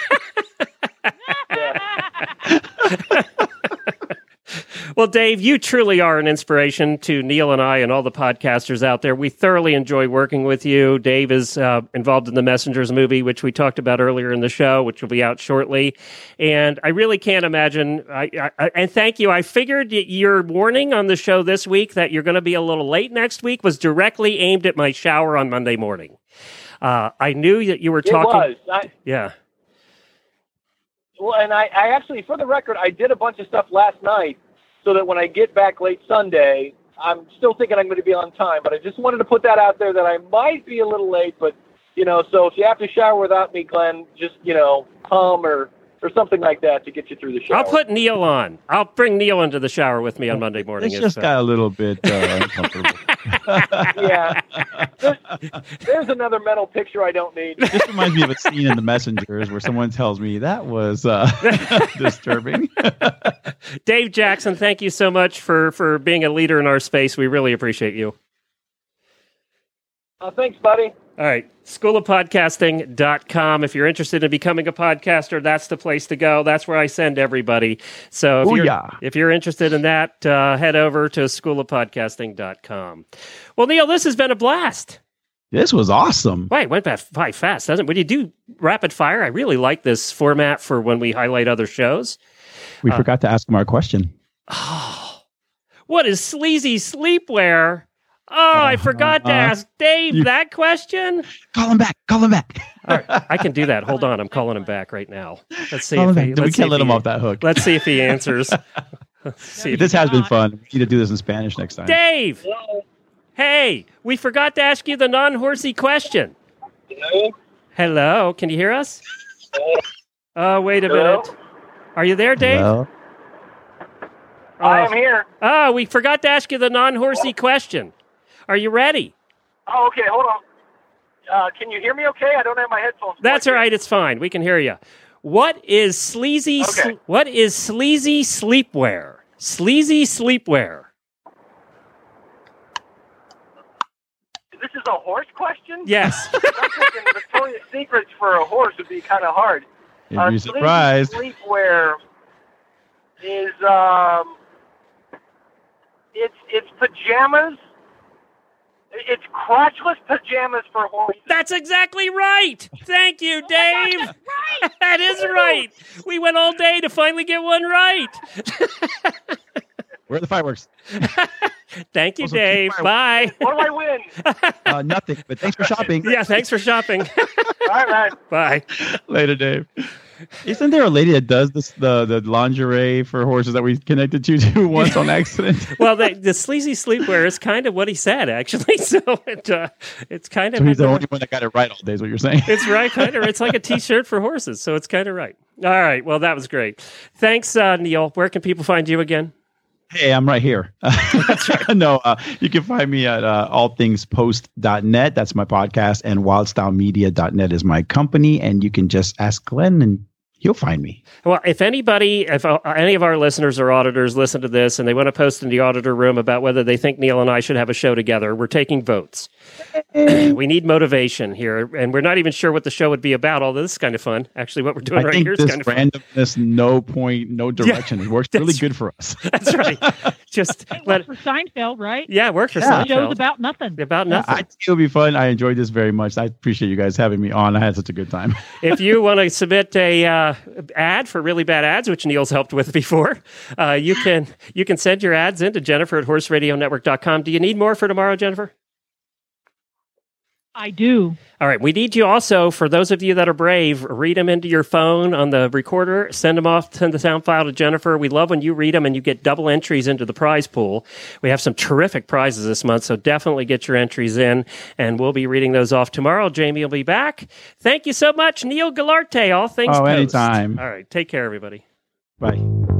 Well, Dave, you truly are an inspiration to Neil and I and all the podcasters out there. We thoroughly enjoy working with you. Dave is uh, involved in the Messengers movie, which we talked about earlier in the show, which will be out shortly. And I really can't imagine. I, I, and thank you. I figured y- your warning on the show this week that you're going to be a little late next week was directly aimed at my shower on Monday morning. Uh, I knew that you were talking. It was. I, Yeah. Well, and I, I actually, for the record, I did a bunch of stuff last night so that when I get back late Sunday, I'm still thinking I'm going to be on time. But I just wanted to put that out there that I might be a little late. But, you know, so if you have to shower without me, Glenn, just, you know, hum or, or something like that to get you through the shower. I'll put Neil on. I'll bring Neil into the shower with me on Monday morning. It's if, just uh, got a little bit uh, uncomfortable. Yeah. There's, there's another mental picture I don't need. This reminds me of a scene in The Messengers where someone tells me that was uh, disturbing. Dave Jackson, thank you so much for, for being a leader in our space. We really appreciate you. Uh, thanks, buddy. All right, school of podcasting dot com. If you're interested in becoming a podcaster, that's the place to go. That's where I send everybody. So if, you're, Booyah. if you're interested in that, uh, head over to school of podcasting dot com. Well, Neil, this has been a blast. This was awesome. Wait, it went by by fast, doesn't it? When you do rapid fire, I really like this format for when we highlight other shows. We Uh, forgot to ask him our question. What is sleazy sleepwear? Oh, I forgot to Uh, ask Dave you- that question. Call him back. Call him back. All right, I can do that. Hold on, I'm calling him back right now. Let's see Call if him he. back. We let's see can't if let him he- off that hook. Let's see if he answers. Let's see if This he- has been fun. We need to do this in Spanish next time. Dave. Hey, we forgot to ask you the non-horsey question. Hello? Hello, can you hear us? Oh, wait a Hello? minute. Are you there, Dave? Well, I Oh. am here. Oh, we forgot to ask you the non-horsey question. Are you ready? Oh, okay. Hold on. Uh, can you hear me okay? I don't have my headphones. That's all right. It's fine. We can hear you. What is sleazy? Okay. Sl- what is sleazy sleepwear? Sleazy sleepwear. This is a horse question? Yes. I'm thinking Victoria's Secrets for a horse would be kind of hard. You'd Uh, be sleepy surprised. Sleepwear is um, it's it's pajamas. It's crotchless pajamas for horses. That's exactly right. Thank you, Dave. Right. That is right. We went all day to finally get one right. Where are the fireworks? Thank you, Also, Dave. keep Bye. What do I win? Uh, nothing, but thanks for shopping. Yeah, thanks for shopping. All right, man. Bye. Later, Dave. Isn't there a lady that does this the the lingerie for horses that we connected you to once on accident? Well, the, the sleazy sleepwear is kind of what he said, actually. So it, uh, it's kind of. So he's the only one that got it right all day, is what you're saying. It's right, kind of. It's like a T-shirt for horses, so it's kind of right. All right. Well, that was great. Thanks, uh, Neil. Where can people find you again? Hey, I'm right here. That's right. No, uh, you can find me at uh, all things post dot net. That's my podcast. And wildstyle media dot net is my company. And you can just ask Glenn and he'll find me. Well, if anybody, if uh, any of our listeners or auditors listen to this and they want to post in the auditor room about whether they think Neil and I should have a show together, we're taking votes. We need motivation here, and we're not even sure what the show would be about, although this is kind of fun. Actually, what we're doing I right think here is this kind of fun. randomness, no point, no direction. Yeah, it works really good for us. That's right. Just let For Seinfeld, right? yeah, work for Yeah. Seinfeld. Show's about nothing. About Yeah, nothing. I think it'll be fun. I enjoyed this very much. I appreciate you guys having me on. I had such a good time. If you want to submit a uh, ad for really bad ads, which Neil's helped with before, uh, you can you can send your ads in to Jennifer at horse radio network dot com. Do you need more for tomorrow, Jennifer? I do. All right. We need you also, for those of you that are brave, read them into your phone on the recorder, send them off, send the sound file to Jennifer. We love when you read them and you get double entries into the prize pool. We have some terrific prizes this month, so definitely get your entries in, and we'll be reading those off tomorrow. Jamie will be back. Thank you so much, Neil Galarte, All Things Oh, Post. anytime. All right. Take care, everybody. Bye.